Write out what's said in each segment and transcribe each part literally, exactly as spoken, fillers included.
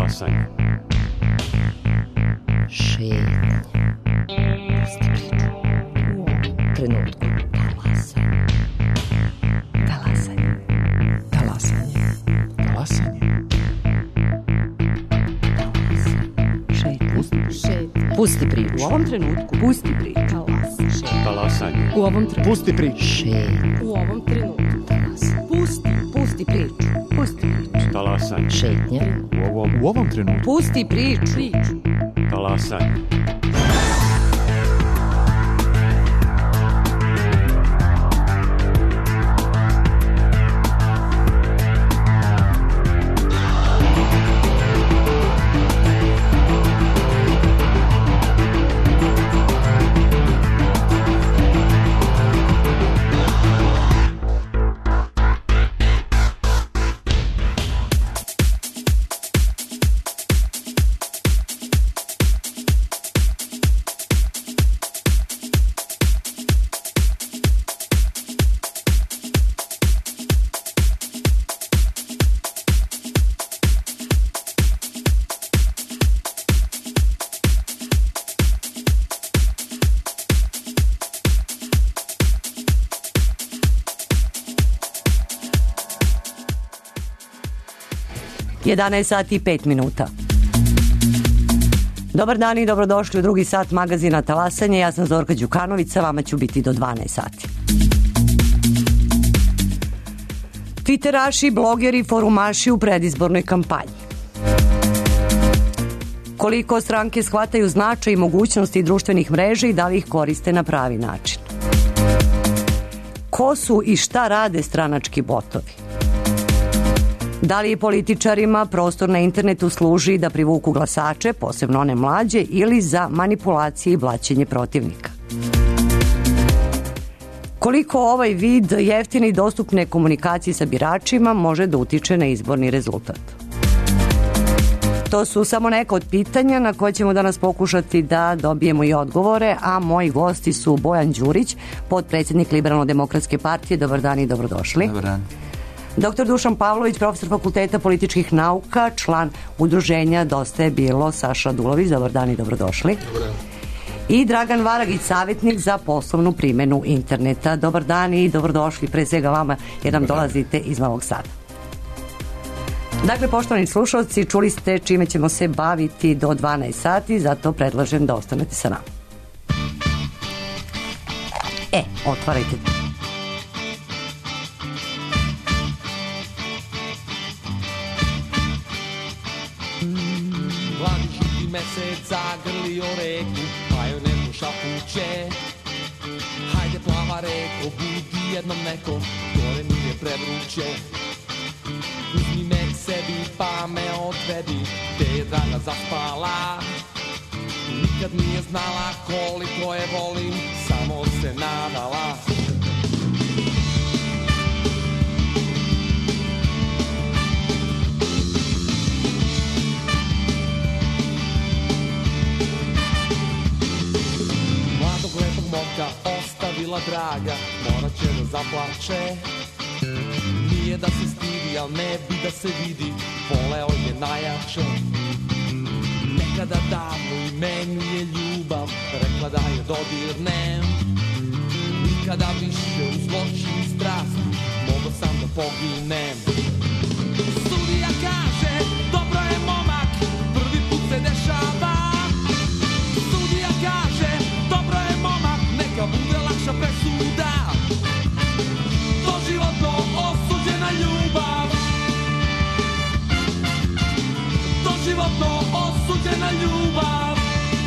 Talasanje. Šetnja. Pusti priču. U ovom trenutku. Talasanje. Talasanje. Talasanje. Talasanje. Šetnja. Pusti priču. U ovom trenutku. Pusti priču. Talasanje. U ovom trenutku. Pusti priču. Šetnja. U ovom trenutku. Pusti. Pusti priču. Pusti priču. Talasanje. Šetnja. U ovom, u ovom trenutku. Pusti priču. Priču. Talasanje. jedanaest sati i pet minuta. Dobar dan i dobrodošli u drugi sat magazina Talasanje. Ja sam Zorka Đukanović, sa vama ću biti do dvanaest sati. Twitteraši, blogeri, forumaši u predizbornoj kampanji. Koliko stranke shvataju značaj i mogućnosti društvenih mreža i da li ih koriste na pravi način. Ko su i šta rade stranački botovi? Da li političarima prostor na internetu služi da privuku glasače, posebno one mlađe, ili za manipulacije i blaćenje protivnika? Koliko ovaj vid jeftine i dostupne komunikacije sa biračima može da utiče na izborni rezultat? To su samo neka od pitanja na koje ćemo danas pokušati da dobijemo i odgovore, a moji gosti su Bojan Đurić, potpredsjednik Liberalno-demokratske partije. Dobar dan i dobrodošli. Dobar dan. Doktor Dušan Pavlović, profesor Fakulteta političkih nauka, član udruženja Dosta je bilo, Saša Radulović. Dobar dan i dobrodošli. Dobar dan. I Dragan Varagić, savjetnik za poslovnu primjenu interneta. Dobar dan i dobrodošli, pre svega vama jer nam dolazite iz Novog Sada. Dakle, poštovani slušalci, čuli ste čime ćemo se baviti do dvanaest sati, zato predlažem da ostanete sa nama. E, otvarajte. Mladi žuti mesec zagrlio reku, pa joj neko šapuće. Hajde plava reko, budi jednom neko, gore nije prevruće. Uzmi me k sebi pa me odvedi, te je draga zaspala. Nikad nije znala koliko je volim, samo se nadala. Mladog lepog momka ostavila draga, morat će da zaplače. Nije da se stidi, al ne bi da se vidi, voleo je najjače. Nekada davno i meni je ljubav rekla da je dodirnem. Nikada više u zločinu i strasti mogo sam da poginem. Sudija kaže, dobro je momak, prvi put se dešava. Sudija kaže, dobro je momak, neka bude lakša presuda. Doživotno osuđena ljubav. Doživotno osuđena ljubav.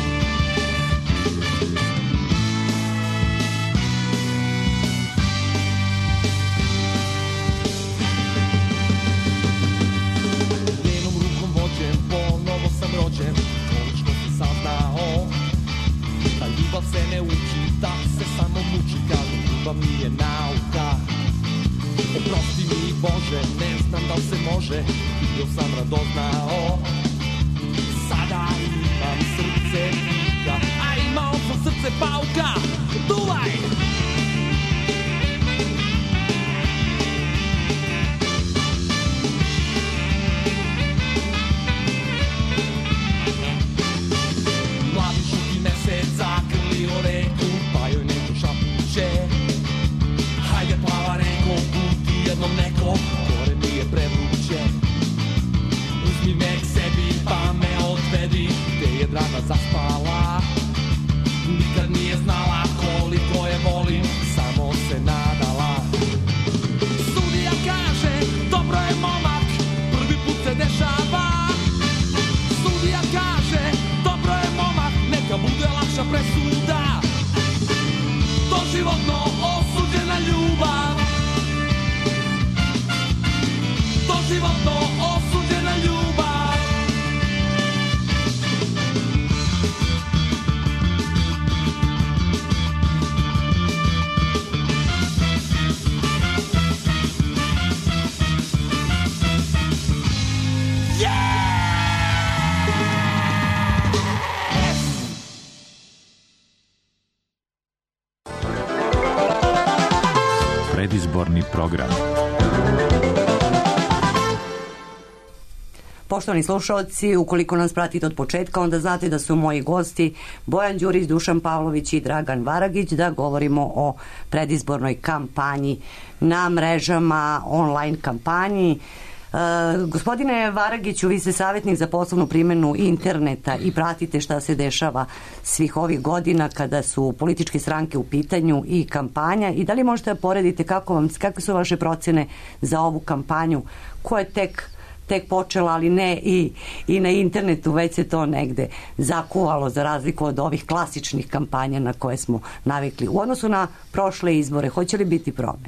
Njenom rukom vođen, ponovo sam rođen, konačno sam saznao da ljubav se ne uči, da se samo muči, kažu ljubav nije nauka. Oprosti mi Bože, ne znam da li se može, bio sam radoznao. Sada imam srce pika, a imao sam srce pauka. Duvaj! gore mi je prevruće. Uzmi me k sebi pa me odvedi, gde je Drana zaspala. Nikad nije znala koliko je volim, samo se nadala. Sudija kaže, dobro je momak, prvi put se dešava. Sudija kaže, dobro je momak, neka bude lakša presuda. Doživotno osuđena ljubav. Doživotno osuđena ljubav. Predizborni program. Poštovani slušalci, ukoliko nas pratite od početka, onda znate da su moji gosti Bojan Đurić, Dušan Pavlović i Dragan Varagić, da govorimo o predizbornoj kampanji na mrežama, online kampanji. Uh, gospodine Varagiću, vi ste savjetnik za poslovnu primjenu interneta i pratite šta se dešava svih ovih godina kada su političke stranke u pitanju i kampanja, i da li možete da poredite kako vam, kakve su vaše procene za ovu kampanju koja je tek tek počela, ali ne i, i na internetu, već se to negde zakuvalo, za razliku od ovih klasičnih kampanja na koje smo navikli. U odnosu na prošle izbore, hoće li biti promene?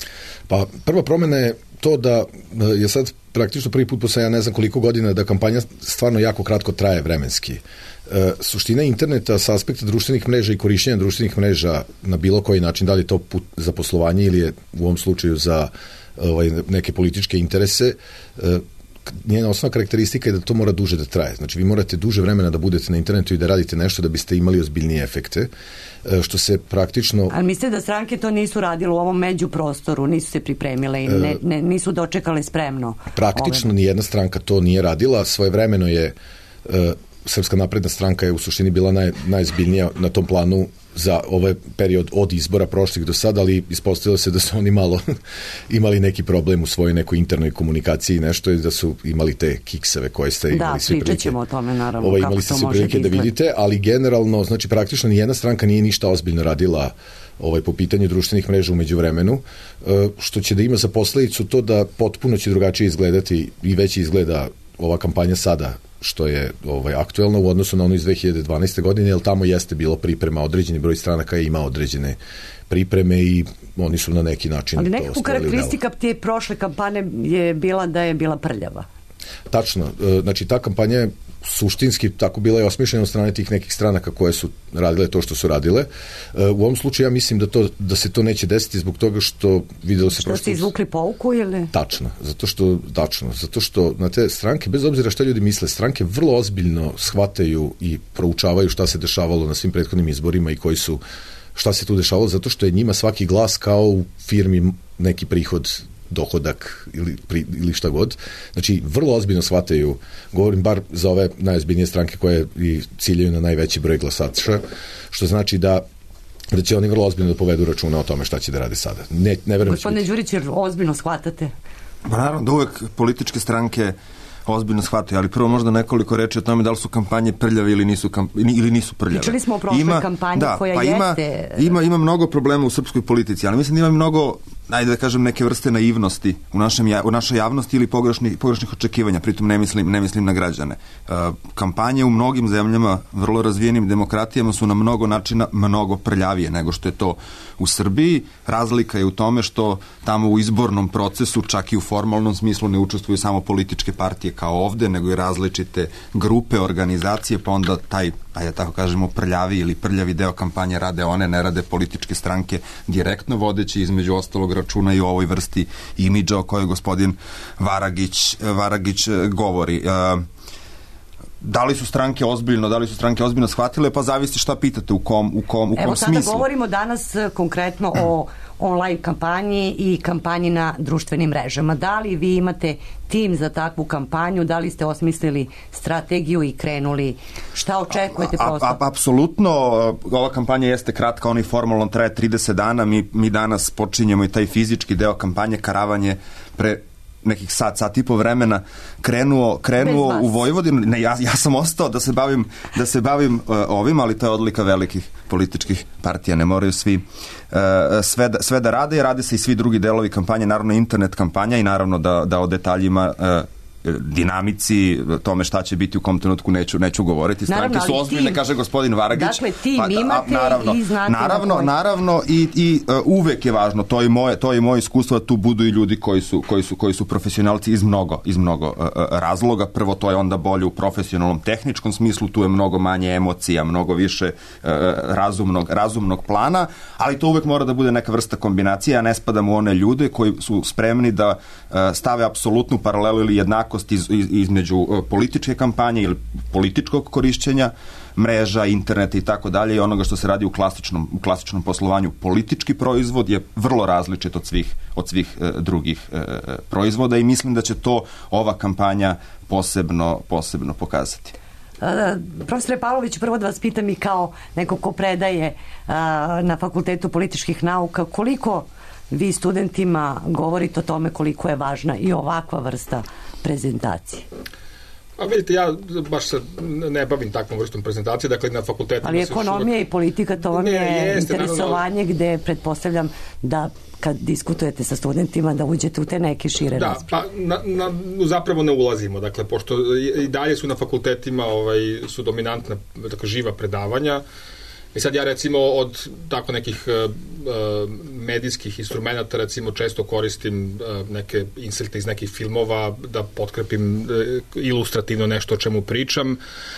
Pa prva promena je to da je sad praktično prvi put posle ja ne znam koliko godina da kampanja stvarno jako kratko traje vremenski. E, suština interneta sa aspekta društvenih mreža i korišćenja društvenih mreža na bilo koji način, da li je to put za poslovanje ili je u ovom slučaju za ovaj, neke političke interese, e, njena osnovna karakteristika je da to mora duže da traje. Znači vi morate duže vremena da budete na internetu i da radite nešto da biste imali ozbiljnije efekte, što se praktično... Ali mislite da stranke to nisu radile u ovom međuprostoru, nisu se pripremile i ne, ne, nisu dočekale spremno? Praktično ove... nijedna stranka to nije radila. Svojevremeno je uh, Srpska napredna stranka je u suštini bila naj, najzbiljnija na tom planu za ovaj period od izbora prošlih do sada, ali ispostavilo se da su oni malo imali neki problem u svojoj nekoj internoj komunikaciji i nešto, i da su imali te kikseve koje ste imali da, svi prilike. Da, pričat ćemo o tome, naravno. Ovo, imali ste svi prilike da vidite, ali generalno, znači praktično nijedna stranka nije ništa ozbiljno radila ovaj, po pitanju društvenih mreža umeđu vremenu, što će da ima za posledicu to da potpuno će drugačije izgledati i već izgleda ova kampanja sada što je ovaj, aktuelno u odnosu na ono iz dve hiljade dvanaeste. godine, jer tamo jeste bilo priprema, određeni broj stranaka je imao određene pripreme i oni su na neki način to ostavili. Ali nekako karakteristika te prošle kampanje je bila da je bila prljava. Tačno, znači ta kampanja je suštinski tako bila je osmišljena od strane tih nekih stranaka koje su radile to što su radile. U ovom slučaju ja mislim da, to, da se to neće desiti zbog toga što videlo se... Što prosto... ste izvukli pouku ili? Tačno, zato što, tačno, zato što na te stranke, bez obzira šta ljudi misle, stranke vrlo ozbiljno shvataju i proučavaju šta se dešavalo na svim prethodnim izborima i koji su, šta se tu dešavalo, zato što je njima svaki glas kao u firmi neki prihod, dohodak ili, pri, ili šta god. Znači, vrlo ozbiljno shvataju, govorim bar za ove najozbiljnije stranke koje i ciljaju na najveći broj glasača, što znači da da će oni vrlo ozbiljno da povedu računa o tome šta će da rade sada. Ne, ne verujem. Gospodine Đurić, jer ozbiljno shvatate? Pa naravno da uvek političke stranke ozbiljno shvataju, ali prvo možda nekoliko reči o tome da li su kampanje prljave ili nisu, kamp, ili nisu prljave. Pričali smo o prošloj ima, kampanji da, koja pa jeste... Ima, ima, ima mnogo problema u srpskoj politici, ali mislim da ima mnogo, ajde da kažem, neke vrste naivnosti u, našem, u našoj javnosti ili pogrešnih, pogrešnih očekivanja, pritom ne mislim, ne mislim na građane. Uh, kampanje u mnogim zemljama, vrlo razvijenim demokratijama, su na mnogo načina mnogo prljavije nego što je to u Srbiji. Razlika je u tome što tamo u izbornom procesu, čak i u formalnom smislu, ne učestvuju samo političke partije kao ovde, nego i različite grupe, organizacije, pa onda taj, ajde tako kažemo, prljavi ili prljavi deo kampanje rade one, ne rade političke stranke direktno, vodeći između ostalog računa i o ovoj vrsti imidža o kojoj gospodin Varagić, Varagić govori. Da li su stranke ozbiljno, da li su stranke ozbiljno shvatile, pa zavisi šta pitate, u kom, u kom, u kom Evo, smislu. Evo sada govorimo danas konkretno o online kampanji i kampanji na društvenim mrežama. Da li vi imate tim za takvu kampanju, da li ste osmislili strategiju i krenuli, šta očekujete posle? A, a, apsolutno, ova kampanja jeste kratka, ona i formalno traje trideset dana, mi, mi danas počinjemo i taj fizički deo kampanje, karavan je pre nekih sat, sat i po vremena krenuo, krenuo u Vojvodinu. Ne, ja, ja sam ostao da se bavim, da se bavim uh, ovim, ali to je odlika velikih političkih partija. Ne moraju svi uh, sve, da, sve da rade i rade se i svi drugi delovi kampanje, naravno internet kampanja i naravno da, da o detaljima uh, dinamici, tome šta će biti u kom trenutku neću, neću govoriti. Stranke naravno, su ozbiljne, kaže gospodin Varagić. Dakle, tim pa, imate naravno, i znate naravno, koji... naravno i, i uh, uvek je važno, to je moje, to je moje iskustvo da tu budu i ljudi koji su, koji su, koji su profesionalci iz mnogo, iz mnogo uh, razloga. Prvo, to je onda bolje u profesionalnom tehničkom smislu, tu je mnogo manje emocija, mnogo više uh, razumnog, razumnog plana, ali to uvek mora da bude neka vrsta kombinacije, a ne spadam u one ljude koji su spremni da uh, stave apsolutnu paralelu ili jednako Iz, iz, između uh, političke kampanje ili političkog korišćenja mreža, interneta i tako dalje i onoga što se radi u klasičnom, u klasičnom poslovanju. Politički proizvod je vrlo različit od svih, od svih uh, drugih uh, proizvoda i mislim da će to ova kampanja posebno, posebno pokazati. Uh, profesore Pavlović, prvo da vas pitam i kao neko ko predaje uh, na Fakultetu političkih nauka, koliko vi studentima govorite o tome koliko je važna i ovakva vrsta prezentacije? A vidite, ja baš se ne bavim takvom vrstom prezentacije, dakle na fakultetu... Ali ekonomija uvek... i politika, to vam je jeste, interesovanje naravno... gde pretpostavljam da kad diskutujete sa studentima da uđete u te neke šire da, rasprave. Pa na, na, zapravo ne ulazimo, dakle, pošto i dalje su na fakultetima ovaj, su dominantna, dakle, živa predavanja. I sad ja recimo od tako nekih uh, medijskih instrumenta recimo često koristim uh, neke inselte iz nekih filmova da potkrepim uh, ilustrativno nešto o čemu pričam,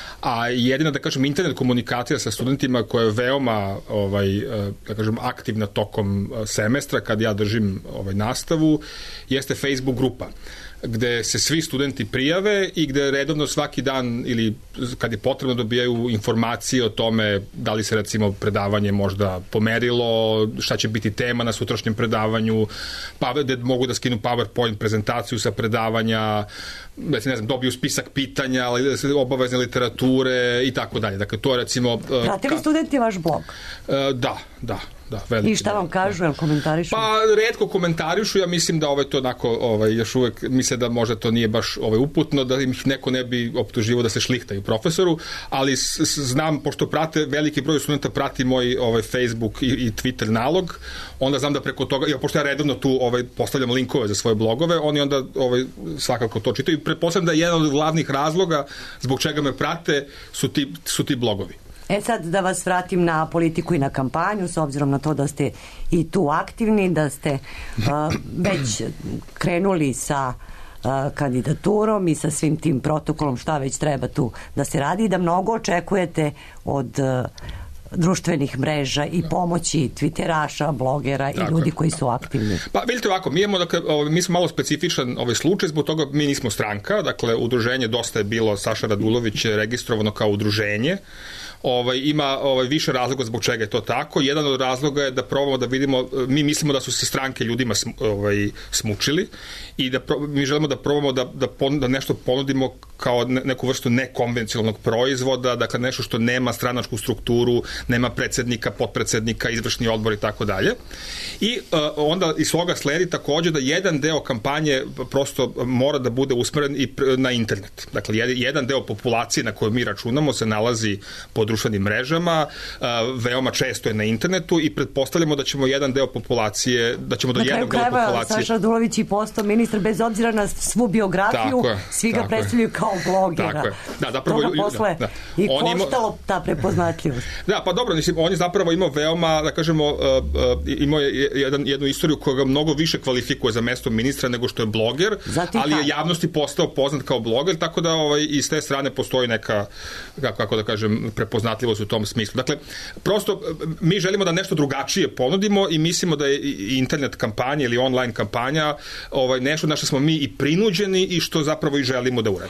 a jedina da kažem internet komunikacija sa studentima koja je veoma ovaj, uh, da kažem aktivna tokom uh, semestra kad ja držim ovaj, nastavu jeste Facebook grupa gde se svi studenti prijave i gde redovno svaki dan ili kad je potrebno dobijaju informacije o tome da li se recimo predavanje možda pomerilo, šta će biti tema na sutrašnjem predavanju, pa gde mogu da skinu PowerPoint prezentaciju sa predavanja, ne znam, dobiju spisak pitanja, obavezne literature i tako dalje. Dakle, to je recimo... Prate li studenti vaš blog? Da, da. Da, i šta vam kažu, jel komentarišu? Pa retko komentarišu, ja mislim da ovaj to onako, ovaj, još uvek misle da možda to nije baš ovaj, uputno, da ih neko ne bi optuživao da se šlihtaju profesoru, ali s, s, znam, pošto prate, veliki broj studenta prati moj ovaj, Facebook i, i Twitter nalog, onda znam da preko toga, ja, pošto ja redovno tu ovaj, postavljam linkove za svoje blogove, oni onda ovaj, svakako to čitaju i pretpostavljam da je jedan od glavnih razloga zbog čega me prate su ti, su ti blogovi. E sad da vas vratim na politiku i na kampanju, s obzirom na to da ste i tu aktivni, da ste uh, već krenuli sa uh, kandidaturom i sa svim tim protokolom šta već treba tu da se radi i da mnogo očekujete od uh, društvenih mreža i pomoći twitteraša, blogera i tako, ljudi koji su aktivni. Pa vidite ovako, mi, imamo, dakle, mi smo malo specifičan ovaj slučaj, zbog toga mi nismo stranka, dakle udruženje Dosta je bilo, Saša Radulović je registrovano kao udruženje. Ovaj, ima ovaj, više razloga zbog čega je to tako. Jedan od razloga je da probamo da vidimo, mi mislimo da su se stranke ljudima sm, ovaj, smučili i da pro, mi želimo da probamo da, da, pon, da nešto ponudimo kao ne, neku vrstu nekonvencionalnog proizvoda, dakle nešto što nema stranačku strukturu, nema predsednika, potpredsednika, izvršni odbor i tako dalje. I uh, onda iz toga sledi takođe da jedan deo kampanje prosto mora da bude usmeren i na internet. Dakle, jedan deo populacije na koju mi računamo se nalazi pod društvenim mrežama, uh, veoma često je na internetu i pretpostavljamo da ćemo jedan deo populacije, da ćemo do na jednog dela populacije... Saša Radulović i postao ministar bez obzira na svu biografiju, je, svi ga predstavljaju kao blogera. Tako je. Da, zapravo, toga posle da, da. i on koštalo ima... ta prepoznatljivost. Da, pa dobro, mislim, on je zapravo imao veoma, da kažemo, uh, uh, imao je jedan, jednu istoriju koja ga mnogo više kvalifikuje za mesto ministra nego što je bloger, ali je javnosti postao poznat kao bloger, tako da ovaj, iz te strane postoji neka, kako, kako da kažem, prepoznatljivost u tom smislu. Dakle, prosto mi želimo da nešto drugačije ponudimo i mislimo da je internet kampanja ili online kampanja ovaj, nešto na što smo mi i prinuđeni i što zapravo i želimo da uradimo.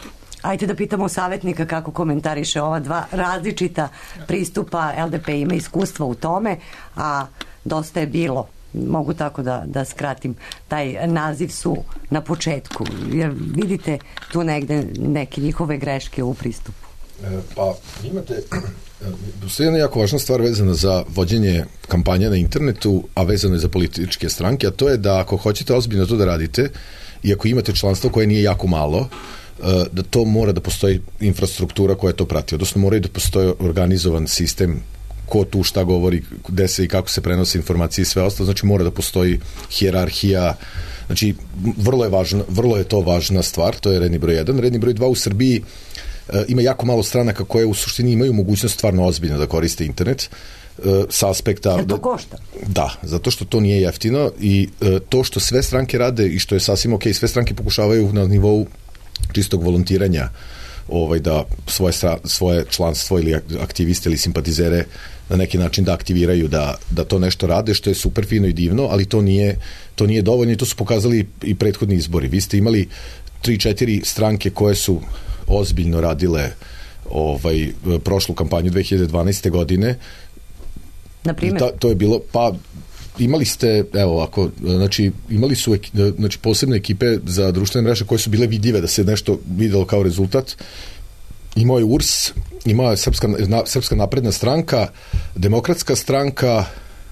Ajde da pitamo savjetnika kako komentariše ova dva različita pristupa. L D P ima iskustva u tome, a dosta je bilo, mogu tako da, da skratim, taj naziv su na početku. Jer vidite tu negde neke njihove greške u pristupu. E, pa imate... Sve jedna jako važna stvar vezana za vođenje kampanja na internetu, a vezano je za političke stranke, a to je da ako hoćete ozbiljno to da radite i ako imate članstvo koje nije jako malo, da to mora da postoji infrastruktura koja to prati, odnosno mora i da postoji organizovan sistem ko tu šta govori, gde se i kako se prenose informacije i sve ostalo, znači mora da postoji hijerarhija, znači vrlo je, važno, vrlo je to važna stvar, to je redni broj jedan. Redni broj dva u Srbiji ima jako malo stranaka koje u suštini imaju mogućnost stvarno ozbiljno da koriste internet sa aspekta... Jer to košta? Da, zato što to nije jeftino i to što sve stranke rade i što je sasvim ok, sve stranke pokušavaju na nivou čistog volontiranja ovaj, da svoje, svoje članstvo ili aktiviste ili simpatizere na neki način da aktiviraju, da, da to nešto rade, što je super fino i divno, ali to nije, to nije dovoljno i to su pokazali i prethodni izbori. Vi ste imali tri, četiri stranke koje su ozbiljno radile ovaj, prošlu kampanju dve hiljade dvanaeste. godine. Na primjer? Ta, to je bilo, pa imali ste, evo ako, znači imali su znači, posebne ekipe za društvene mreže koje su bile vidljive da se nešto videlo kao rezultat. Imao je U R S, imao je Srpska, na, Srpska napredna stranka, Demokratska stranka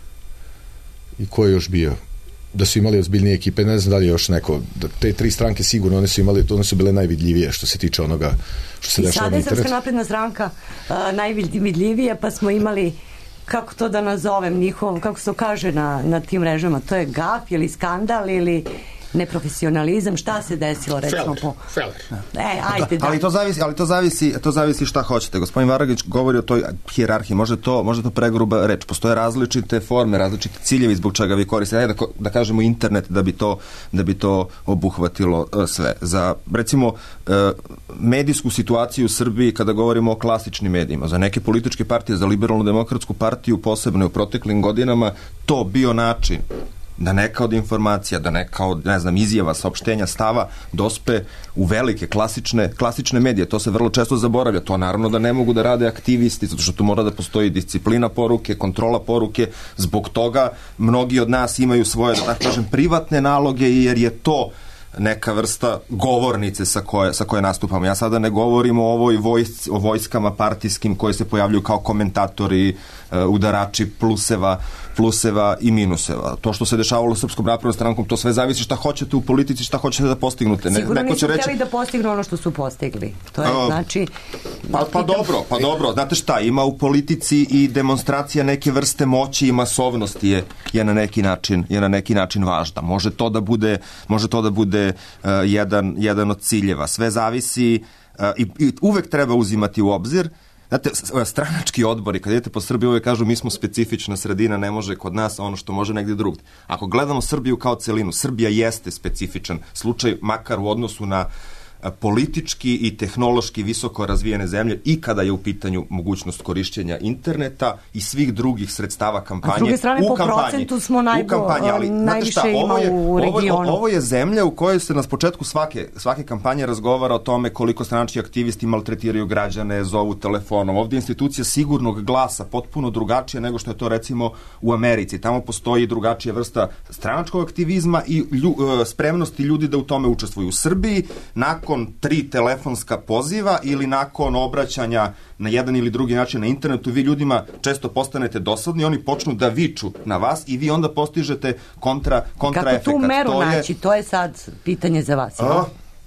i ko je još bio? Da su imali ozbiljnije ekipe, ne znam da li je još neko, da te tri stranke sigurno, one su imali, one su bile najvidljivije što se tiče onoga što se dešava na internetu. I sada je Srpska napredna stranka uh, najvidljivije, pa smo imali, kako to da nazovem, njihov, kako se to kaže na, na tim mrežama, to je gaf ili skandal ili neprofesionalizam, šta se desilo recimo po... Feller. E, ajde, da. Ali to zavisi, ali to zavisi, to zavisi šta hoćete. Gospodin Varagić govori o toj hijerarhiji, može to, može to pregruba reč. Postoje različite forme, različite ciljevi zbog čega vi koristite. Ajde da, da kažemo internet da bi to, da bi to obuhvatilo uh, sve. Za, recimo, uh, medijsku situaciju u Srbiji, kada govorimo o klasičnim medijima, za neke političke partije, za liberalnu demokratsku partiju, posebno u proteklim godinama, to bio način da neka od informacija, da neka od, ne znam, izjava, saopštenja, stava dospe u velike klasične, klasične medije. To se vrlo često zaboravlja. To naravno da ne mogu da rade aktivisti, zato što tu mora da postoji disciplina poruke, kontrola poruke. Zbog toga mnogi od nas imaju svoje, da tako kažem, privatne naloge, jer je to neka vrsta govornice sa koje, sa koje nastupamo. Ja sada ne govorim o ovoj vojs, o vojskama partijskim koje se pojavljuju kao komentatori, uh, udarači pluseva, pluseva i minuseva. To što se dešavalo s Srpskom naprednom strankom, to sve zavisi šta hoćete u politici, šta hoćete da postignute. Ne, sigurno nisu htjeli da postignu ono što su postigli. To je, uh, znači... Pa, pa dobro, pa dobro. Znate šta, ima u politici i demonstracija neke vrste moći i masovnosti je, je, na, neki način, je na neki način važna. Može to da bude, može to da bude uh, jedan, jedan od ciljeva. Sve zavisi uh, i, i uvek treba uzimati u obzir. Znate, stranački odbori, kad idete po Srbiji, uvek kažu mi smo specifična sredina, ne može kod nas ono što može negdje drugdje. Ako gledamo Srbiju kao celinu, Srbija jeste specifičan slučaj, makar u odnosu na politički i tehnološki visoko razvijene zemlje i kada je u pitanju mogućnost korišćenja interneta i svih drugih sredstava kampanje. A s druge strane, u po kampanji, procentu smo najbo, kampanji, ali, najviše šta, ovo je, ima u regionu. Ovo, ovo je zemlja u kojoj se na početku svake, svake kampanje razgovara o tome koliko stranački aktivisti maltretiraju građane, zovu telefonom. Ovdje je institucija sigurnog glasa potpuno drugačija nego što je to recimo u Americi. Tamo postoji drugačija vrsta stranačkog aktivizma i lju, spremnosti ljudi da u tome učestvuju. U Srbiji, nakon nakon tri telefonska poziva ili nakon obraćanja na jedan ili drugi način na internetu, vi ljudima često postanete dosadni, oni počnu da viču na vas i vi onda postižete kontra, kontra Kako efekat. tu meru to naći? Je, to je sad pitanje za vas. A,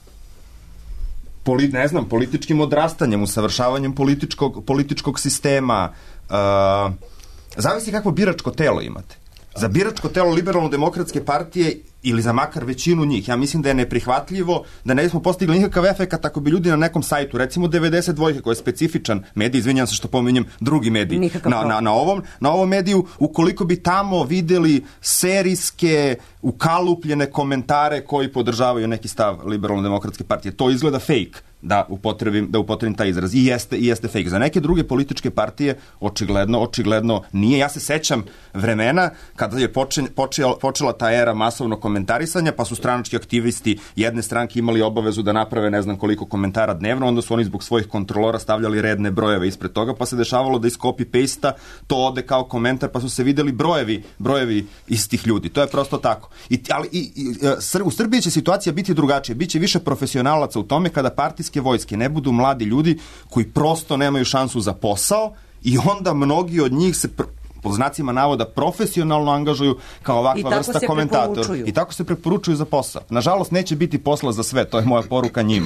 poli, ne znam, političkim odrastanjem, usavršavanjem političkog, političkog sistema. A, zavisi kakvo biračko telo imate. Za biračko telo Liberalno-demokratske partije ili za makar većinu njih, ja mislim da je neprihvatljivo da ne bismo postigli nikakav efekat ako bi ljudi na nekom sajtu, recimo devedeset dva koji je specifičan medij, izvinjam se što pominjem drugi medij na, na, na, ovom, na ovom mediju, ukoliko bi tamo videli serijske ukalupljene komentare koji podržavaju neki stav Liberalno-demokratske partije. To izgleda fake, da upotrebim, da upotrebim taj izraz. I jeste, i jeste fake. Za neke druge političke partije očigledno, očigledno nije. Ja se sećam vremena kada je počela, počela, počela ta era masovnog komentarisanja, pa su stranački aktivisti jedne stranke imali obavezu da naprave ne znam koliko komentara dnevno, onda su oni zbog svojih kontrolora stavljali redne brojeve ispred toga, pa se dešavalo da iz copy-pasta to ode kao komentar, pa su se videli brojevi, brojevi istih ljudi. To je prosto tako. I, ali i, i, u Srbiji će situacija biti drugačija. Biće više profesionalaca u tome kada partijske vojske ne budu mladi ljudi koji prosto nemaju šansu za posao i onda mnogi od njih se pr- po znacima navoda profesionalno angažuju kao ovakva vrsta komentatora. I tako se preporučuju za posao. Nažalost, neće biti posla za sve. To je moja poruka njima.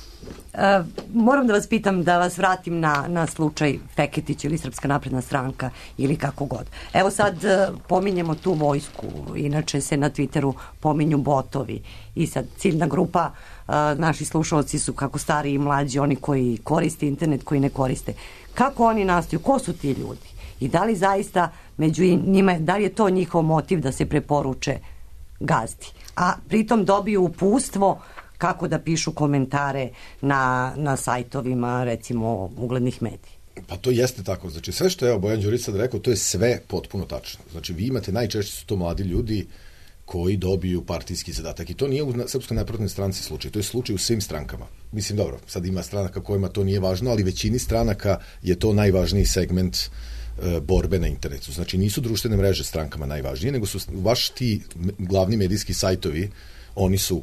Uh, moram da vas pitam, da vas vratim na, na slučaj Feketić ili Srpska napredna stranka ili kako god. Evo sad uh, pominjemo tu vojsku, inače se na Twitteru pominju botovi i sad ciljna grupa, uh, naši slušalci su kako stari i mlađi, oni koji koriste internet, koji ne koriste. Kako oni nastaju? Ko su ti ljudi? I da li zaista među njima, da li je to njihov motiv da se preporuče gazdi? A pritom dobiju upustvo kako da pišu komentare na, na sajtovima, recimo, uglednih medija. Pa to jeste tako. Znači, sve što je Bojan Đurić sad rekao, to je sve potpuno tačno. Znači, vi imate, najčešće su to mladi ljudi koji dobiju partijski zadatak. I to nije u Srpskoj naprednoj stranci slučaj. To je slučaj u svim strankama. Mislim, dobro, sad ima stranaka kojima to nije važno, ali većini stranaka je to najvažniji segment e, borbe na internetu. Znači, nisu društvene mreže strankama najvažnije, nego su baš ti glavni medijski sajtovi, oni su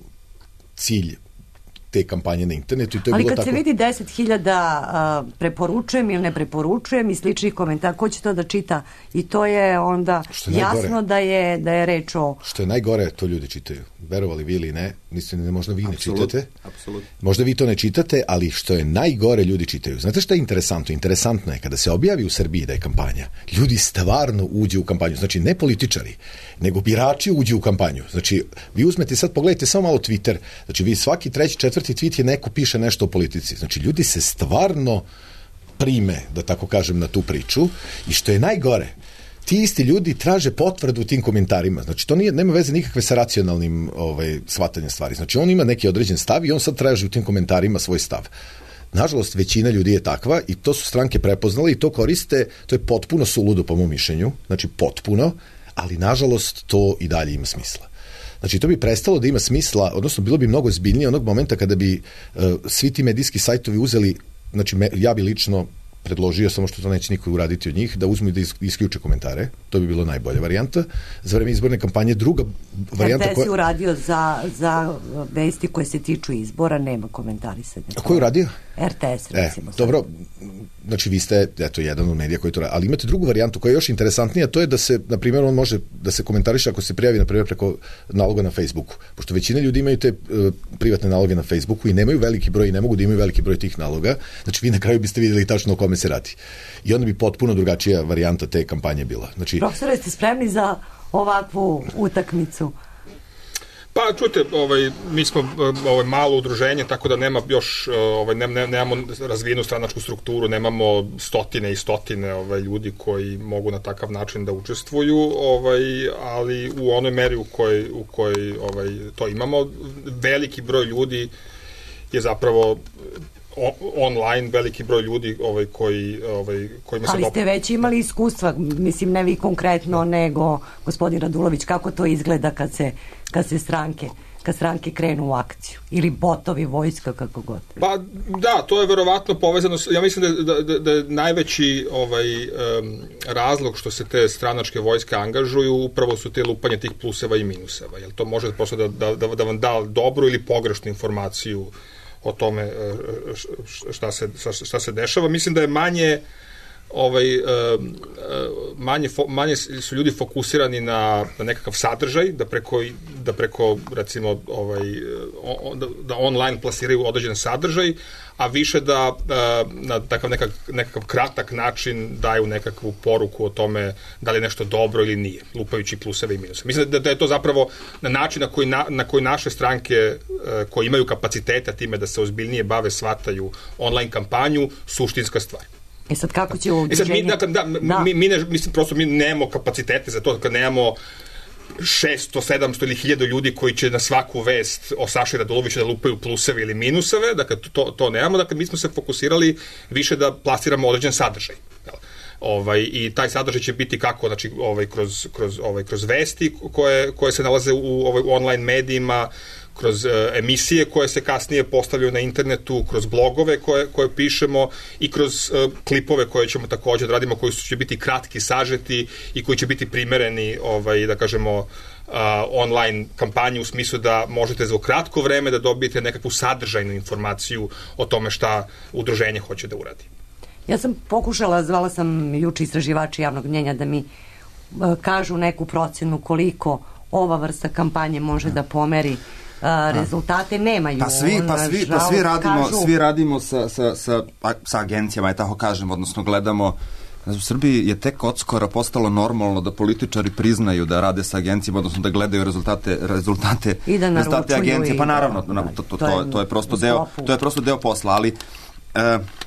cilj te kampanje na internetu. I to je ali bilo kad tako... se vidi deset hiljada preporučujem ili ne preporučujem i sličnih komentara, ko će to da čita? I to je onda je jasno da je, da je reč o... Što je najgore, to ljudi čitaju. Verovali vi ili ne, niste, možda vi ne Absolut, čitate. Apsolutno. Možda vi to ne čitate, ali što je najgore, ljudi čitaju. Znate šta je interesantno? Interesantno je kada se objavi u Srbiji da je kampanja, ljudi stvarno uđu u kampanju. Znači, ne političari, nego birači uđu u kampanju. Znači, vi uzmete sad, pogledajte samo malo Twitter. Znači, vi svaki treći, četvrti tweet je neko piše nešto o politici. Znači, ljudi se stvarno prime, da tako kažem, na tu priču. I što je najgore, ti isti ljudi traže potvrdu u tim komentarima. Znači, to nije, nema veze nikakve sa racionalnim ovaj, shvatanjem stvari. Znači, on ima neki određen stav i on sad traži u tim komentarima svoj stav. Nažalost, većina ljudi je takva i to su stranke prepoznale i to koriste, to je potpuno suludo po mom mišljenju, znači potpuno, ali nažalost to i dalje ima smisla. Znači, to bi prestalo da ima smisla, odnosno bilo bi mnogo zbiljnije onog momenta kada bi uh, svi ti medijski sajtovi uzeli, znači me, ja bi lično predložio, samo što to neće niko uraditi od njih, da uzmu i da isključe komentare. To bi bilo najbolja varijanta. Za vreme izborne kampanje druga varijanta... R T S je uradio za, za vesti koje se tiču izbora, nema komentarisanja. A ko je uradio? R T S, recimo. E, dobro, znači vi ste, eto, jedan od medija koji to radi, ali imate drugu varijantu koja je još interesantnija, to je da se, na primjer, on može da se komentariše ako se prijavi, na primjer, preko naloga na Facebooku. Pošto većina ljudi imaju te uh, privatne naloge na Facebooku i nemaju veliki broj i ne mogu da imaju veliki broj tih naloga, znači vi na kraju biste vidjeli tačno o kome se radi. I onda bi potpuno drugačija varijanta te kampanje bila. Znači, profesore, ste spremni za ovakvu utakmicu? Pa, čujte, ovaj, mi smo ovaj, malo udruženje, tako da nema još, ovaj, ne, ne, nemamo razvijenu stranačku strukturu, nemamo stotine i stotine ovaj, ljudi koji mogu na takav način da učestvuju, ovaj, ali u onoj meri u kojoj, u kojoj ovaj, to imamo, veliki broj ljudi je zapravo online, veliki broj ljudi ovaj, koji, ovaj, kojima se... Ali ste već imali iskustva, mislim, ne vi konkretno, nego gospodin Radulović, kako to izgleda kad se, kad se stranke kad stranke krenu u akciju, ili botovi, vojska, kako god. Pa da, to je verovatno povezano, ja mislim da, da, da je najveći ovaj, um, razlog što se te stranačke vojske angažuju, upravo su te lupanje tih pluseva i minuseva, jer to može prosto da, da, da, da vam da dobru ili pogrešnu informaciju o tome šta se, šta se dešava. Mislim da je manje ovaj, manje, manje su ljudi fokusirani na, na nekakav sadržaj, da preko, da preko recimo ovaj, da online plasiraju određen sadržaj, a više da na takav nekak, nekakav kratak način daju nekakvu poruku o tome da li je nešto dobro ili nije, lupajući pluseve i minuse. Mislim da, da je to zapravo na način na koji, na, na koji naše stranke koji imaju kapaciteta time da se ozbiljnije bave, shvataju online kampanju, suštinska stvar. E sad kako će ovo udruženje... E sad mi, da, da, da. Mi, mi ne, mislim, prosto mi nemamo kapacitete za to, kad nemamo šesto, sedamsto ili hiljadu ljudi koji će na svaku vest o Saši Raduloviću da lupaju pluseve ili minuseve, dakle to, to nemamo, dakle mi smo se fokusirali više da plasiramo određen sadržaj. Ovaj, i taj sadržaj će biti kako, znači ovaj, kroz, kroz, ovaj, kroz vesti koje, koje se nalaze u, ovaj, u online medijima, kroz uh, emisije koje se kasnije postavljaju na internetu, kroz blogove koje, koje pišemo i kroz uh, klipove koje ćemo također da radimo, koji će biti kratki, sažeti i koji će biti primereni, ovaj, da kažemo, uh, online kampanji u smislu da možete za kratko vreme da dobijete nekakvu sadržajnu informaciju o tome šta udruženje hoće da uradi. Ja sam pokušala, zvala sam juče istraživači javnog mnjenja da mi uh, kažu neku procenu koliko ova vrsta kampanje može da pomeri Uh, rezultate, nemaju. Pa svi, pa svi, pa svi radimo, kažu... svi radimo sa, sa, sa, sa agencijama, je tako kažem, odnosno gledamo. U Srbiji je tek odskora postalo normalno da političari priznaju da rade sa agencijama, odnosno da gledaju rezultate rezultate, I da rezultate agencije. Pa naravno, da, to, to, to, je, to je prosto deo, to je prosto deo posla, ali uh,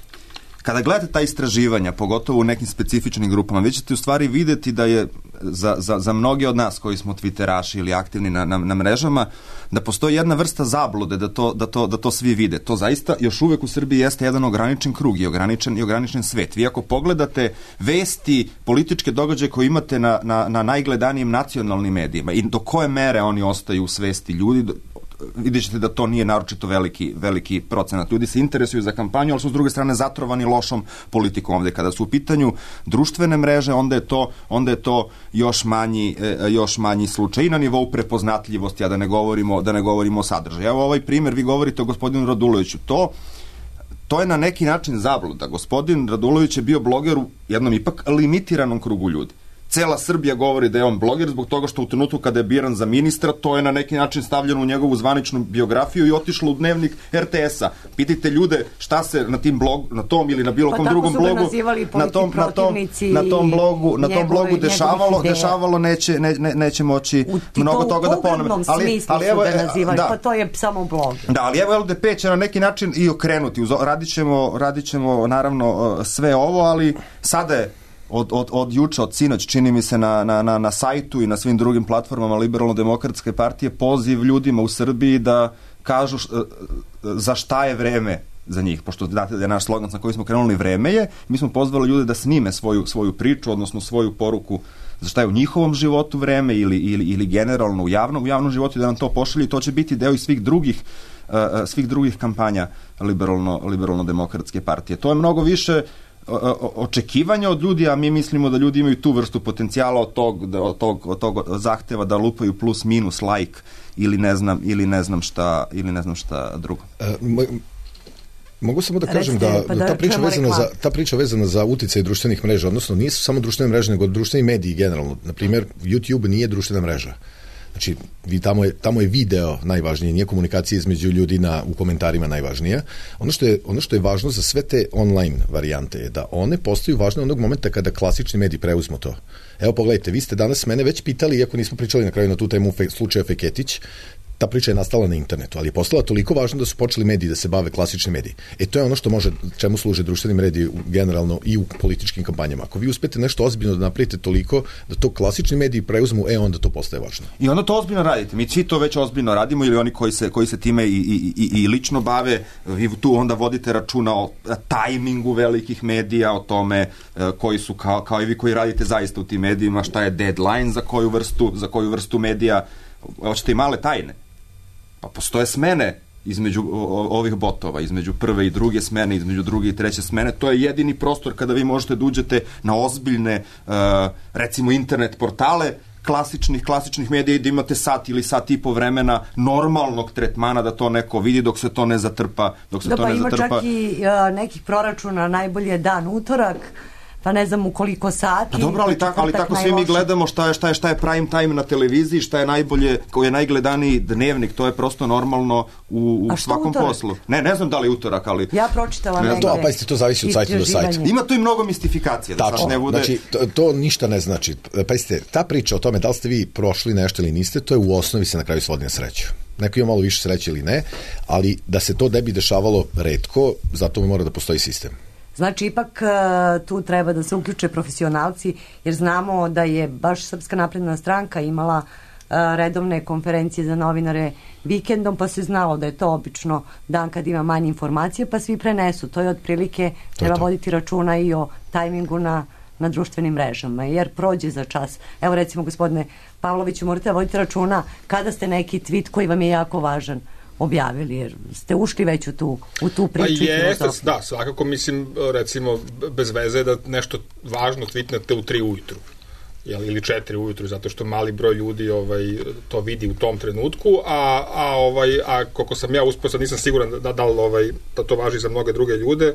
kada gledate ta istraživanja, pogotovo u nekim specifičnim grupama, vi ćete u stvari videti da je za, za, za mnoge od nas koji smo twitteraši ili aktivni na, na, na mrežama, da postoji jedna vrsta zablude da to, da, to, da to svi vide. To zaista još uvek u Srbiji jeste jedan ograničen krug i ograničen, i ograničen svet. Vi ako pogledate vesti, političke događaje koje imate na, na, na najgledanijim nacionalnim medijima i do koje mere oni ostaju u svesti ljudi, vidjet ćete da to nije naročito veliki, veliki procenat. Ljudi se interesuju za kampanju, ali su s druge strane zatrovani lošom politikom ovde. Kada su u pitanju društvene mreže, onda je to, onda je to još, manji, još manji slučaj. I na nivou prepoznatljivosti, a da ne govorimo, da ne govorimo o sadržaju. Evo ovaj primjer, vi govorite o gospodinu Raduloviću. To To je na neki način zabluda. Gospodin Radulović je bio bloger u jednom ipak limitiranom krugu ljudi. Cela Srbija govori da je on bloger zbog toga što u trenutku kada je biran za ministra, to je na neki način stavljeno u njegovu zvaničnu biografiju i otišlo u dnevnik er te esa. Pitajte ljude šta se na tim blog, na tom ili na bilo kom pa drugom blogu na tom, na tom, na tom blogu, na tom blogu dešavalo, dešavalo neće, ne, ne, neće moći mnogo toga da ponove. Ali, ali evo, nazivali, da, pa to je samo blog. Da, ali evo el de pe će na neki način i okrenuti. Radit ćemo, radit ćemo naravno sve ovo, ali sada je Od, od, od juče, od sinoć, čini mi se na, na, na, na sajtu i na svim drugim platformama Liberalno-demokratske partije poziv ljudima u Srbiji da kažu š, za šta je vreme za njih, pošto znate da je naš slogan sa koji smo krenuli vreme je, mi smo pozvali ljude da snime svoju, svoju priču, odnosno svoju poruku za šta je u njihovom životu vreme ili, ili, ili generalno u javnom, u javnom životu, da nam to pošalje i to će biti deo i svih drugih uh, svih drugih kampanja liberalno, Liberalno-demokratske partije. To je mnogo više očekivanja od ljudi, a mi mislimo da ljudi imaju tu vrstu potencijala od tog, od tog, od tog zahteva da lupaju plus minus like ili ne znam, ili ne znam šta, ili ne znam šta drugo. E, mogu samo da kažem da, pa da, da ta priča vezana za ta priča vezana za uticaj društvenih mreža, odnosno nisu samo društvene mreže, nego društveni mediji generalno. Na primjer, YouTube nije društvena mreža. Znači, vi, tamo, je, tamo je video najvažnije, nije komunikacija između ljudi na, u komentarima najvažnija. Ono što, je, ono što je važno za sve te online varijante je da one postaju važne onog momenta kada klasični mediji preuzmu to. Evo pogledajte, vi ste danas mene već pitali, iako nismo pričali na kraju na tu temu fe, slučaja Feketić, ta priča je nastala na internetu, ali je postala toliko važna da su počeli mediji da se bave klasični mediji. E to je ono što može, čemu služe društveni mediji generalno i u političkim kampanjama. Ako vi uspete nešto ozbiljno da napravite toliko da to klasični mediji preuzmu, e onda to postaje važno. I onda to ozbiljno radite. Mi svi to već ozbiljno radimo ili oni koji se, koji se time i, i, i, i lično bave, vi tu onda vodite računa o tajmingu velikih medija, o tome koji su kao, kao i vi koji radite zaista u tim medijima, šta je deadline za koju vrstu, za koju vrstu medija. Hoćete i male tajne. Pa postoje smene između ovih botova, između prve i druge smene, između druge i treće smene. To je jedini prostor kada vi možete da uđete na ozbiljne, uh, recimo internet portale, klasičnih, klasičnih medija i da imate sat ili sat i po vremena normalnog tretmana da to neko vidi dok se to ne zatrpa. Dok se da, to pa ne ima zatrpa. Čak i uh, nekih proračuna, najbolje je dan utorak, pa ne znam u koliko sati. Pa dobro, ali, tako, ali tako svi mi gledamo šta je, šta je, šta je prime time na televiziji, šta je najbolje, koji je najgledaniji dnevnik, to je prosto normalno u, u svakom utorak? Poslu. Ne, ne znam da li utorak, ali... Ja pročitala negde. To, pa to zavisi od sajta do sajta. Ima tu i mnogo mistifikacije. Da Tačno, ne bude... znači, to, to ništa ne znači. Pa ta priča o tome da li ste vi prošli nešto ili niste, to je u osnovi se na kraju svodi na sreću. Neko ima malo više sreće ili ne, ali da se to ne bi dešavalo retko, zato mora da postoji sistem. Znači, ipak tu treba da se uključe profesionalci, jer znamo da je baš Srpska napredna stranka imala redovne konferencije za novinare vikendom, pa se znalo da je to obično dan kad ima manje informacije, pa svi prenesu. To je otprilike, treba voditi računa i o tajmingu na, na društvenim mrežama, jer prođe za čas. Evo recimo, gospodine Pavloviću, morate da voditi računa kada ste neki tweet koji vam je jako važan objavili, jer ste ušli već u tu, u tu priču. Pa jeste, da, svakako mislim, recimo, bez veze da nešto važno tweetnete u tri ujutru. Ili četiri ujutru, zato što mali broj ljudi ovaj, to vidi u tom trenutku, a, a, ovaj, a koliko sam ja uspio, sad nisam siguran da, da, ovaj, da to važi za mnoge druge ljude,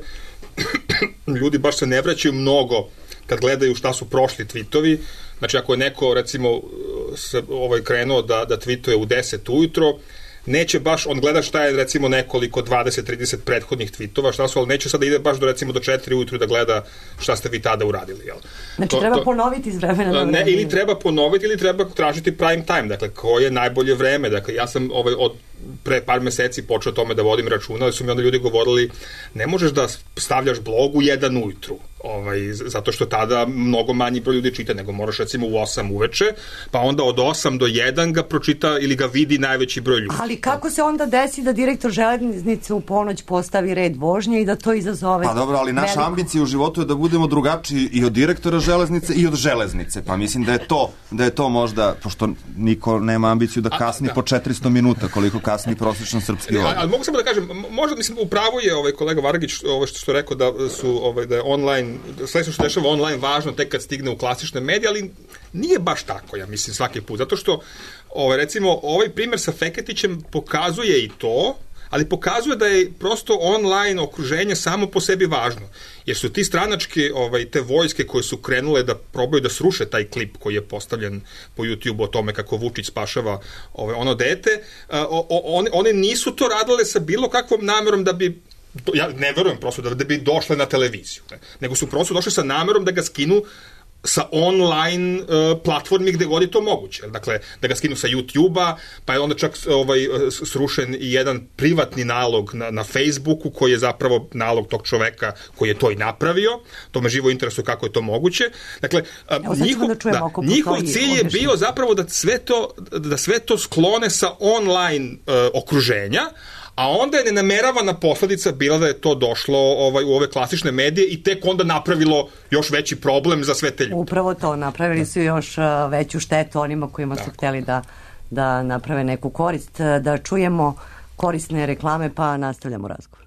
ljudi baš se ne vraćaju mnogo kad gledaju šta su prošli tweetovi. Znači, ako je neko, recimo, se, ovaj, krenuo da, da tweetuje u deset ujutro, neće baš, on gleda šta je recimo nekoliko dvadeset trideset prethodnih tweetova, šta su, ali neće sada ide baš do recimo do četiri ujutru da gleda šta ste vi tada uradili, jel? Znači to, treba to, ponoviti iz vremena na vremena. Ne, ili treba ponoviti ili treba tražiti prime time, dakle, koje je najbolje vreme, dakle, ja sam ovaj, od pre par meseci počeo o tome da vodim računa, ali su mi onda ljudi govorili, ne možeš da stavljaš blog u jedan ujutru, ovaj, zato što tada mnogo manji broj ljudi čita, nego moraš recimo u osam uveče, pa onda od osam do jedan ga pročita ili ga vidi najveći broj ljudi. Ali kako se onda desi da direktor železnice u ponoć postavi red vožnje i da to izazove... Pa dobro, ali naša veliko... ambicija u životu je da budemo drugačiji i od direktora železnice i od železnice, pa mislim da je to, da je to možda, pošto niko nema ambiciju da kasni a, da. po četiristo minuta, koliko kasni prosječan srpski voz. Ali mogu samo da kažem, možda, mislim, u pravu je ovaj kolega Vargić, ovo što, što rekao da su, ovaj, da je online, sve što se dešava online važno tek kad stigne u klasične medije, ali nije baš tako, ja mislim, svaki put, zato što, ovaj, recimo, ovaj primer sa Feketićem pokazuje i to, ali pokazuje da je prosto online okruženje samo po sebi važno. Jer su ti stranačke, ovaj, te vojske koje su krenule da probaju da sruše taj klip koji je postavljen po YouTube o tome kako Vučić spašava ovaj, ono dete, o, o, one, one nisu to radile sa bilo kakvom namerom da bi, ja ne verujem prosto da, da bi došle na televiziju, ne, nego su prosto došle sa namerom da ga skinu sa online uh, platformi gde god je to moguće. Dakle, da ga skinu sa YouTube-a, pa je onda čak ovaj, srušen i jedan privatni nalog na, na Facebooku, koji je zapravo nalog tog čoveka koji je to i napravio. To me živo interesuje kako je to moguće. Dakle, uh, njihov, da da, njihov cilj je bio zapravo da sve to, da sve to sklone sa online uh, okruženja, a onda je nenameravana posledica bila da je to došlo ovaj, u ove klasične medije i tek onda napravilo još veći problem za sve te ljude. Upravo to, napravili su još uh, veću štetu onima kojima su hteli da, da naprave neku korist. Da čujemo korisne reklame, pa nastavljamo razgovor.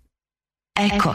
Eko.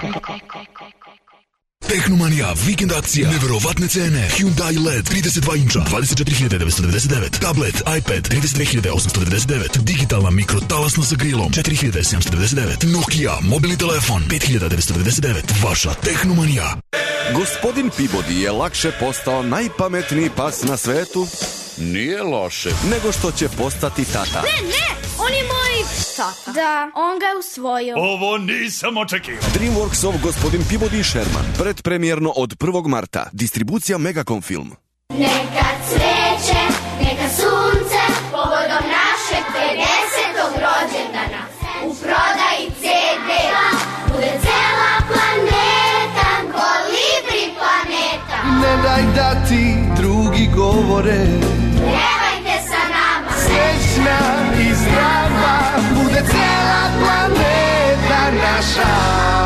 Tehnomanija, vikend akcija, neverovatne cene, Hyundai L E D trideset dva inča, dvadeset četiri hiljade devetsto devedeset devet, tablet, iPad, trideset dve hiljade osamsto devedeset devet, digitalna mikrotalasna sa grilom, četiri hiljade sedamsto devedeset devet, Nokia, mobilni telefon, pet hiljada devetsto devedeset devet, vaša Tehnomanija. Gospodin Pibodi je lakše postao najpametniji pas na svetu? Nije loše. Nego što će postati tata. Ne, ne, on je moj tata. Da, on ga je usvojio. Ovo nisam očekivao. Dreamworksov Gospodin Pibodi i Sherman. Predpremjerno od prvog marta. Distribucija Megacom Film. Neka cveće, neka sunce, povodom našeg pedesetog rođendana. U prodaji ce de bude cela planeta, Kolibri planeta. Ne daj da ti drugi govore, pjevajte sa nama. Srećna i zdrava bude cela planeta naša.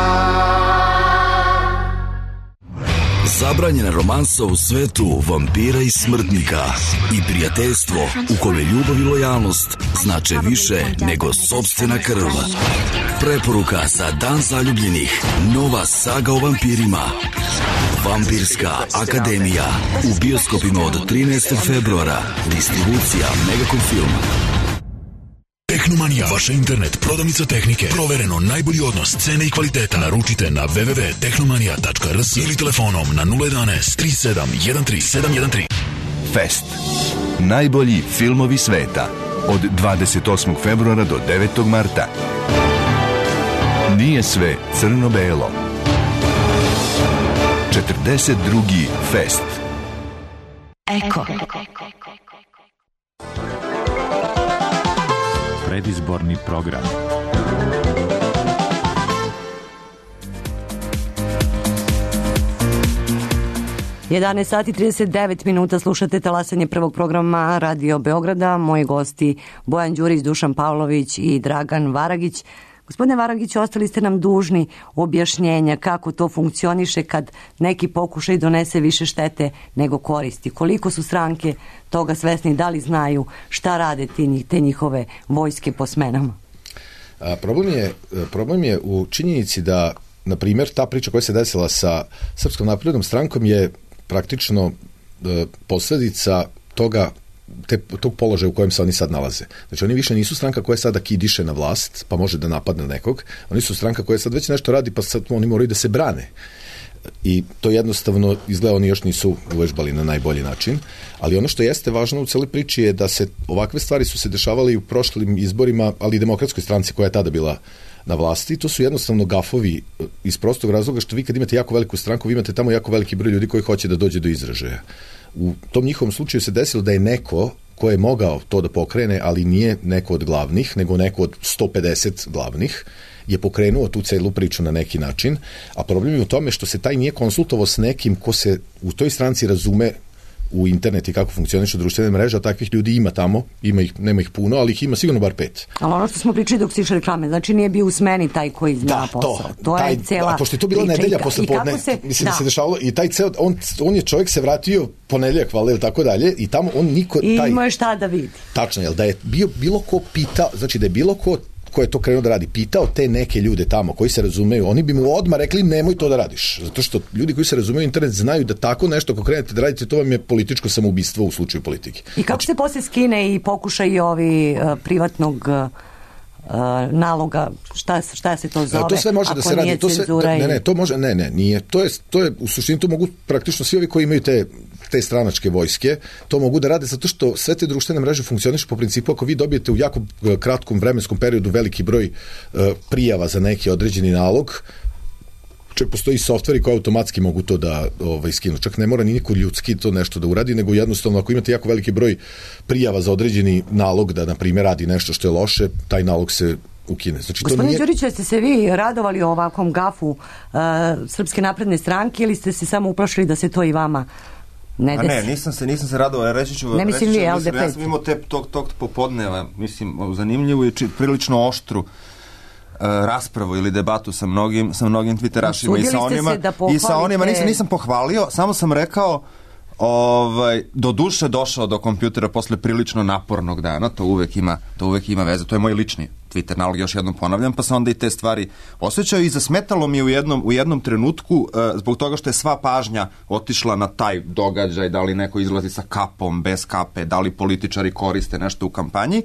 Zabranjena romansa u svetu vampira i smrtnika i prijateljstvo u kome ljubav i lojalnost znače više nego sopstvena krv. Preporuka za Dan zaljubljenih. Nova saga o vampirima. Vampirska akademija. U bioskopima od trinaestog februara. Distribucija Megacom Film. Tehnomanija, vaša internet prodavnica tehnike. Provereno najbolji odnos cene i kvaliteta. Naručite na w w w tačka tehnomanija tačka r s ili telefonom na nula jedan tri sedam jedan tri sedam jedan tri. Fest. Najbolji filmovi sveta. Od dvadeset osmog februara do devetog marta. Nije sve crno-belo. četrdeset drugi Fest. Eko. Predizborni program. jedanaest sati trideset devet minuta, slušate talasanje prvog programa Radio Beograda. Moji gosti Bojan Đurić, Dušan Pavlović i Dragan Varagić. Gospodine Varagić, ostali ste nam dužni objašnjenja kako to funkcioniše kad neki pokušaj donese više štete nego koristi. Koliko su stranke toga svesni, da li znaju šta rade te njihove vojske po smenama? A, problem je, problem je u činjenici da, na primjer, ta priča koja se desila sa Srpskom naprednom strankom je praktično e, posledica toga Te, tog položaja u kojem se oni sad nalaze. Znači oni više nisu stranka koja sada kidiše na vlast, pa može da napadne nekog. Oni su stranka koja sad već nešto radi, pa sad oni moraju da se brane. I to jednostavno izgleda oni još nisu uvežbali na najbolji način. Ali ono što jeste važno u celoj priči je da se ovakve stvari su se dešavale i u prošlim izborima, ali i Demokratskoj stranci koja je tada bila na vlasti. To su jednostavno gafovi iz prostog razloga što vi kad imate jako veliku stranku, vi imate tamo jako veliki broj ljudi koji hoće da dođe do izražaja. U tom njihovom slučaju se desilo da je neko ko je mogao to da pokrene, ali nije neko od glavnih, nego neko od sto pedeset glavnih, je pokrenuo tu celu priču na neki način, a problem je u tome što se taj nije konsultovao s nekim ko se u toj stranci razume u internet i kako funkcionišu društvene mreže, a takvih ljudi ima tamo, ima ih, nema ih puno, ali ih ima sigurno bar pet. Ali ono što smo pričali dok si išli reklame, znači nije bio u smeni taj koji zna da, posao. To, to taj, je cela a pošto je to bila nedelja posle podne, se, mislim da. da se dešavalo, i taj ceo, on, on je čovjek se vratio ponedeljak, valjda ili tako dalje, i tamo on niko... I taj, imao je šta da vidi. Tačno, jel, da je bio bilo ko pitao, znači da je bilo ko ko je to krenuo da radi, pitao te neke ljude tamo koji se razumeju, oni bi mu odmah rekli nemoj to da radiš, zato što ljudi koji se razumeju internet znaju da tako nešto ako krenete da radite, to vam je političko samoubistvo u slučaju politike. I kako znači, se posle skine i pokušaj ovi uh, privatnog uh, naloga, šta, šta se to zove? To sve može da se radi, to se, da, ne, ne, to može, ne, ne, nije, to je, to je, u suštini to mogu praktično svi ovi koji imaju te te stranačke vojske, to mogu da rade zato što sve te društvene mreže funkcionišu po principu ako vi dobijete u jako kratkom vremenskom periodu veliki broj uh, prijava za neki određeni nalog, čak postoji softveri koji automatski mogu to da ovaj, skinu. Čak ne mora ni niko ljudski to nešto da uradi, nego jednostavno ako imate jako veliki broj prijava za određeni nalog da, na primjer, radi nešto što je loše, taj nalog se ukine. Znači, Gospodin nije... Đurić, ste se vi radovali o ovakvom gafu uh, Srpske napredne stranke ili ste se samo uplašili da se to i vama ne desi? A ne, nisam se, nisam se radovao, reći ću, ne mislim reći ću, vi, mislim, ja sam imao te, tog, tog popodneva, mislim, zanimljivu i či, prilično oštru uh, raspravu ili debatu sa mnogim, sa mnogim twitterašima i sa onima, i sa onima nisam, nisam pohvalio, samo sam rekao ovaj, do duše došao do kompjutera posle prilično napornog dana, to uvek ima, to uvek ima veze, to je moj lični Twitter nalog, još jednom ponavljam, pa sam onda i te stvari osjećao i zasmetalo mi je u jednom, u jednom trenutku uh, zbog toga što je sva pažnja otišla na taj događaj, da li neko izlazi sa kapom, bez kape, da li političari koriste nešto u kampanji,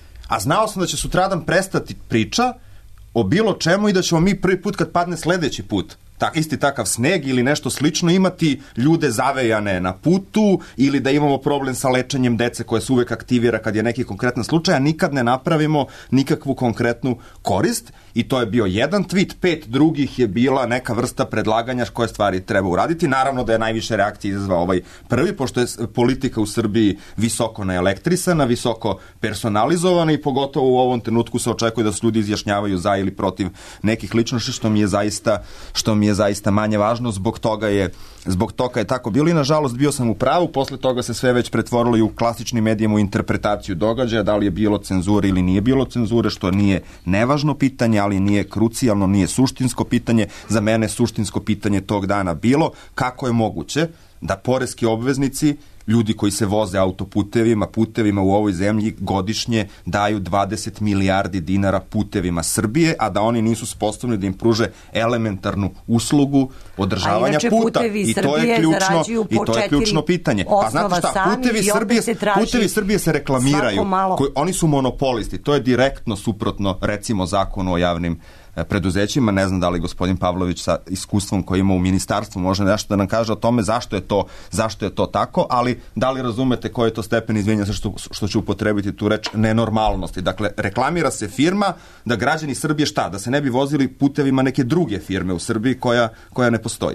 a znao sam da će sutradan prestati priča o bilo čemu i da ćemo mi prvi put kad padne sledeći put tak, isti takav sneg ili nešto slično imati ljude zavejane na putu ili da imamo problem sa lečenjem dece koje se uvek aktivira kad je neki konkretan slučaj, a nikad ne napravimo nikakvu konkretnu korist i to je bio jedan tweet, pet drugih je bila neka vrsta predlaganja koje stvari treba uraditi. Naravno da je najviše reakcije izazvao ovaj prvi, pošto je politika u Srbiji visoko naelektrisana, visoko personalizovana i pogotovo u ovom trenutku se očekuje da se ljudi izjašnjavaju za ili protiv nekih ličnosti, što mi je zaista, što mi je zaista manje važno, zbog toga je zbog toga je tako bilo i nažalost bio sam u pravu, posle toga se sve već pretvorilo i u klasičnim medijima u interpretaciju događaja, da li je bilo cenzure ili nije bilo cenzure, što nije nevažno pitanje, ali nije krucijalno, nije suštinsko pitanje. Za mene suštinsko pitanje tog dana bilo kako je moguće da poreski obveznici, ljudi koji se voze autoputevima, putevima u ovoj zemlji godišnje daju dvadeset milijardi dinara putevima Srbije, a da oni nisu sposobni da im pruže elementarnu uslugu održavanja puta. I to je ključno, i to je ključno pitanje. A znate šta, putevi Srbije, putevi Srbije se reklamiraju. Koji, oni su monopolisti. To je direktno suprotno, recimo, zakonu o javnim preduzećima. Ne znam da li gospodin Pavlović sa iskustvom koji ima u ministarstvu može nešto da nam kaže o tome zašto je to, zašto je to tako, ali da li razumete koji je to stepen, izvinja se što, što ću upotrebiti tu reč, nenormalnosti. Dakle, reklamira se firma da građani Srbije šta? Da se ne bi vozili putevima neke druge firme u Srbiji koja, koja ne postoji.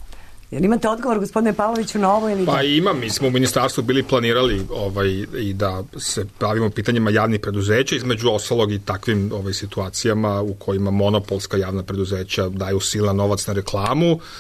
Jel imate odgovor, gospodine Pavloviću, na ovo ili da? Pa imam, mi smo u ministarstvu bili planirali ovaj, i da se bavimo pitanjima javnih preduzeća, između ostalog i takvim ovaj, situacijama u kojima monopolska javna preduzeća daju silan novac na reklamu.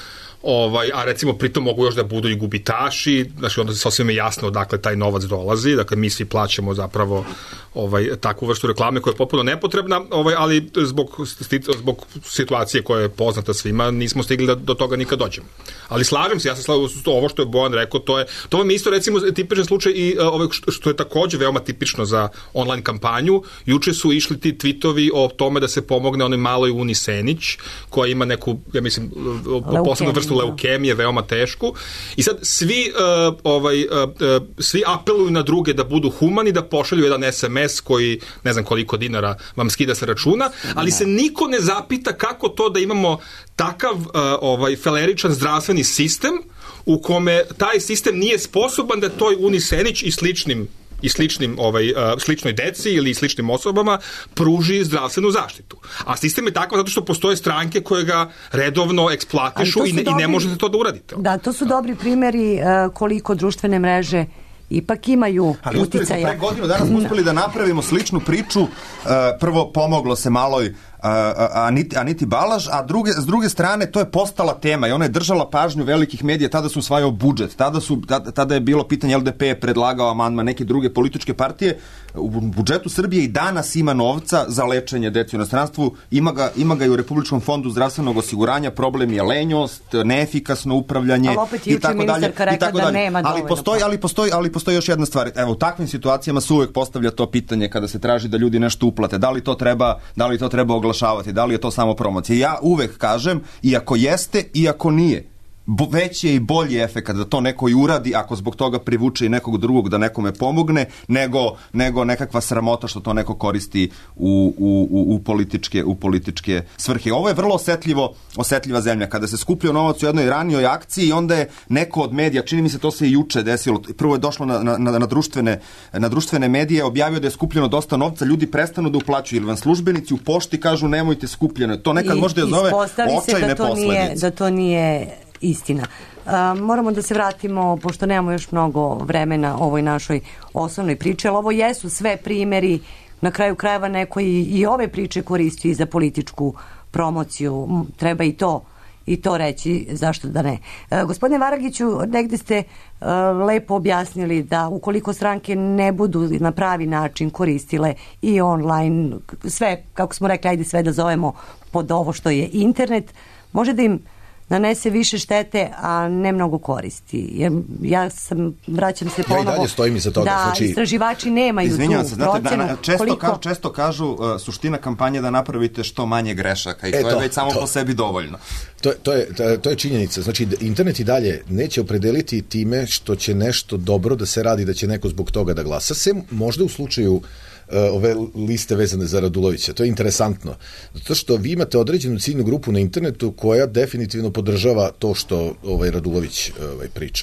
ovaj, a recimo pritom mogu još da budu i gubitaši, znači onda se sasvim je jasno odakle taj novac dolazi, dakle mi svi plaćamo zapravo ovaj, takvu vrstu reklame koja je potpuno nepotrebna, ovaj, ali zbog, zbog situacije koja je poznata svima nismo stigli da do toga nikad dođemo. Ali slažem se, ja se slažem ovo što je Bojan rekao, to je, to vam je isto recimo tipičan slučaj i ovaj, što je takođe veoma tipično za online kampanju. Juče su išli ti tweetovi o tome da se pomogne onoj maloj Uni Senić, koja ima neku, ja mislim, posebnu vrstu leukemije, veoma tešku. I sad svi, uh, ovaj, uh, uh, svi apeluju na druge da budu humani, da pošalju jedan es em es koji, ne znam koliko dinara vam skida sa računa, ali se niko ne zapita kako to da imamo takav uh, ovaj, feleričan zdravstveni sistem u kome taj sistem nije sposoban da toj Uni Senić i sličnim i sličnim, ovaj, uh, sličnoj deci ili sličnim osobama pruži zdravstvenu zaštitu. A sistem je takav zato što postoje stranke koje ga redovno eksploatišu i ne, dobri, i ne možete to da uradite. Da, to su dobri primjeri uh, koliko društvene mreže ipak imaju ali uticaja. Ali pre godinu danas smo uspeli da napravimo sličnu priču. Uh, prvo pomoglo se maloj Uh, Aniti, Aniti Balaž, a druge, s druge strane to je postala tema i ona je držala pažnju velikih medija, tada su usvajao budžet, tada, su, tada, tada je bilo pitanje, el de pe je predlagao amandman, neke druge političke partije. U budžetu Srbije i danas ima novca za lečenje dece u inostranstvu, ima ga, ima ga i u Republičkom fondu zdravstvenog osiguranja, problem je lenjost, neefikasno upravljanje i tako dalje. I tako dalje. Ali postoji, ali postoji, ali postoji još jedna stvar. Evo, u takvim situacijama se uvek postavlja to pitanje kada se traži da ljudi nešto uplate. Da li to treba, da li to treba oglašavati, da li je to samo promocija. Ja uvek kažem, iako jeste, iako nije, veći je i bolji efekat da to neko i uradi ako zbog toga privuče i nekog drugog da nekome pomogne, nego, nego nekakva sramota što to neko koristi u, u, u, političke, u političke svrhe. Ovo je vrlo osetljivo, osetljiva zemlja. Kada se skupljao novac u jednoj ranijoj akciji i onda je neko od medija, čini mi se to se i juče desilo, prvo je došlo na, na, na, društvene, na društvene medije, objavio da je skupljeno dosta novca, ljudi prestanu da uplaćuju ili vam službenici u pošti kažu nemojte skupljeno. To nekad I, može da zove očajne da posledice. Da to nije istina. A, moramo da se vratimo, pošto nemamo još mnogo vremena ovoj našoj osnovnoj priči, ali ovo jesu sve primjeri, na kraju krajeva neko i, i ove priče koristi za političku promociju. Treba i to i to reći, zašto da ne. E, gospodine Varagiću, negde ste e, lepo objasnili da ukoliko stranke ne budu na pravi način koristile i online, sve, kako smo rekli, ajde sve da zovemo pod ovo što je internet, može da im nanese više štete, a ne mnogo koristi. Jer ja sam, vraćam se ponovo, ja i dalje stojim iza toga. Da, znači, istraživači nemaju izvinjam tu se, znate, procenu. Da, često, koliko... kažu, često kažu uh, suština kampanje da napravite što manje grešaka i e, to, to je već samo to, po sebi dovoljno. To, to, je, to je činjenica. Znači, internet i dalje neće opredeliti time što će nešto dobro da se radi, da će neko zbog toga da glasa. Sem možda u slučaju ove liste vezane za Radulovića. To je interesantno. Zato što vi imate određenu ciljnu grupu na internetu koja definitivno podržava to što ovaj Radulović ovaj, priča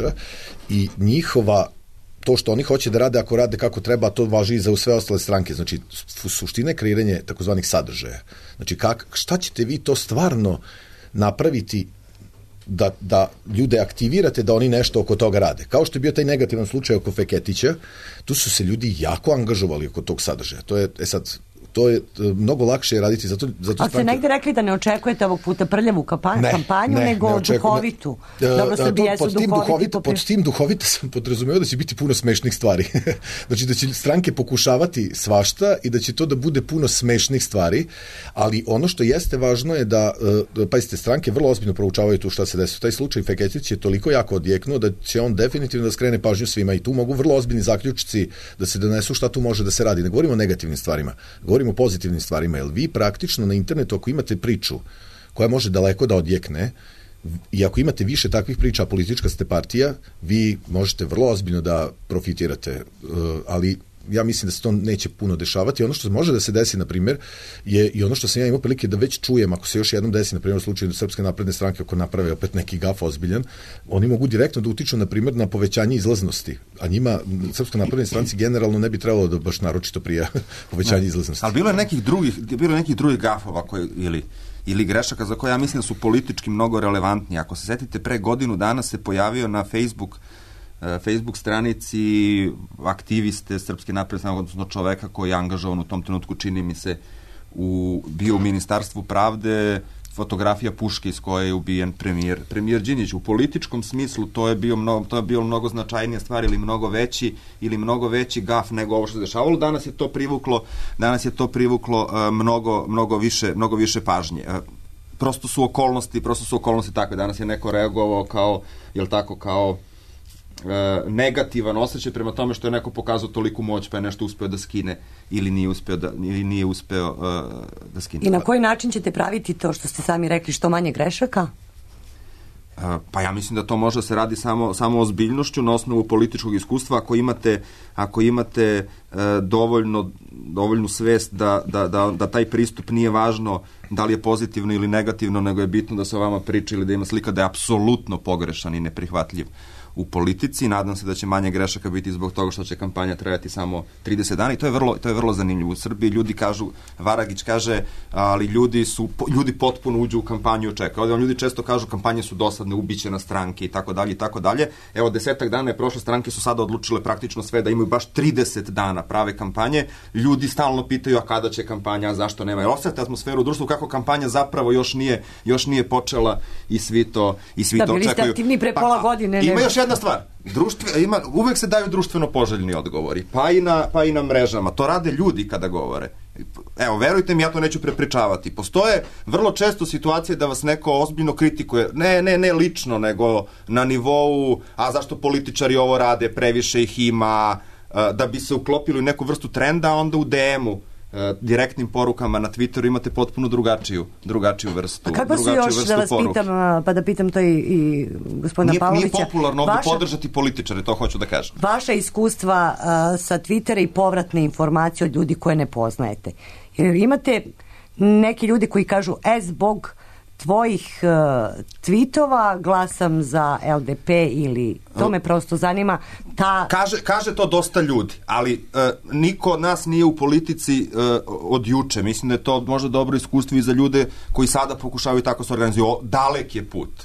i njihova to što oni hoće da rade, ako rade kako treba, to važi i za sve ostale stranke. Znači, suština je kreiranje takozvanih sadržaja. Znači, kak, šta ćete vi to stvarno napraviti da, da ljude aktivirate da oni nešto oko toga rade. Kao što je bio taj negativan slučaj oko Feketića, tu su se ljudi jako angažovali oko tog sadržaja. To je, e sad, to je mnogo lakše raditi. Zato, zato a ste negde rekli da ne očekujete ovog puta prljavu kampanju, ne, kampanju ne, nego ne duhovitu. Ne. Dobro, Srbije jesu duhoviti. Duhovito, pod tim duhovito sam podrazumeo da će biti puno smešnih stvari. Znači da će stranke pokušavati svašta i da će to da bude puno smešnih stvari, ali ono što jeste važno je da, pazite, stranke vrlo ozbiljno proučavaju tu šta se desilo. Taj slučaj Feketić je toliko jako odjeknuo da će on definitivno da skrene pažnju svima i tu mogu vrlo ozbiljni zaključci da se donesu šta tu može da se radi. Ne govorimo o negativnim stvarima, govorimo o pozitivnim stvarima, jer vi praktično na internetu ako imate priču koja može daleko da odjekne i ako imate više takvih priča, a politička ste partija, vi možete vrlo ozbiljno da profitirate, ali ja mislim da se to neće puno dešavati. Ono što može da se desi, na primjer, je i ono što sam ja imao prilike da već čujem, ako se još jednom desi, na primjer, u slučaju da Srpske napredne stranke ako naprave opet neki gaf ozbiljan, oni mogu direktno da utiču, na primjer, na povećanje izlaznosti. A njima, Srpske napredne stranci, generalno ne bi trebalo da baš naročito prija povećanje izlaznosti. Ali bilo je nekih drugih, bilo je nekih drugih gafova koji, ili ili grešaka za koje ja mislim da su politički mnogo relevantni. Ako se setite, pre godinu dana se pojavio na Facebook Facebook stranici aktiviste Srpske napredne stranke, odnosno čoveka koji je angažovan u tom trenutku, čini mi se, u, bio u Ministarstvu pravde, fotografija puške iz koje je ubijen premijer, premijer Đinđić. U političkom smislu to je bio mnogo, to je bio mnogo značajnija stvar ili mnogo veći ili mnogo veći gaf nego ovo što se dešavalo. Danas je to privuklo, danas je to privuklo uh, mnogo, mnogo više, mnogo više pažnje. Uh, prosto su okolnosti, prosto su okolnosti takve. Danas je neko reagovao kao, jel tako, kao E, negativan osjećaj prema tome što je neko pokazao toliku moć pa je nešto uspeo da skine ili nije uspeo da, ili nije uspeo uh, da skine. I na koji način ćete praviti to što ste sami rekli, što manje grešaka? Uh, pa ja mislim da to može da se radi samo, samo ozbiljnošću na osnovu političkog iskustva. Ako imate, ako imate uh, dovoljno, dovoljnu svest da, da, da, da taj pristup nije važno da li je pozitivno ili negativno, nego je bitno da se o vama priča ili da ima slika da je apsolutno pogrešan i neprihvatljiv u politici. Nadam se da će manje grešaka biti zbog toga što će kampanja trajati samo trideset dana i to je vrlo, to je vrlo zanimljivo. U Srbiji ljudi kažu, Varagić kaže, ali ljudi su ljudi potpuno uđu u kampanju i čekaju. Ovdje ljudi često kažu kampanje su dosadne, ubiće na stranke i tako dalje i tako dalje. Evo, desetak dana je prošle, stranke su sada odlučile praktično sve da imaju baš trideset dana prave kampanje. Ljudi stalno pitaju, a kada će kampanja, a zašto nema? Jer osjete atmosferu u društvu kako kampanja zapravo još nije, još nije počela i svi to, i svi da, to očekuju. Da, bili ste aktivni pre pola pa, godine. Ima još jedna stvar. Društve, ima, uvek se daju društveno poželjni odgovori, pa i, na, pa i na mrežama. To rade ljudi kada govore. Evo, verujte mi, ja to neću prepričavati. Postoje vrlo često situacije da vas neko ozbiljno kritikuje, ne, ne, ne lično, nego na nivou, a zašto političari ovo rade, previše ih ima, da bi se uklopili u neku vrstu trenda, a onda u de emu direktnim porukama na Twitteru imate potpuno drugačiju, drugačiju vrstu. A kako su još, da vas poruke. Pitam, pa da pitam to i, i gospodina nije, Pavlovića. Nije popularno ovdje vaša, podržati političare, to hoću da kažem. Vaša iskustva uh, sa Twittera i povratne informacije od ljudi koje ne poznajete. Jer imate neki ljudi koji kažu, e, zbog tvojih uh, tweetova glasam za el de pe ili to me prosto zanima. Ta... Kaže, kaže to dosta ljudi, ali uh, niko od nas nije u politici uh, od juče. Mislim da je to možda dobro iskustvo i za ljude koji sada pokušavaju tako se organizuju. Dalek je put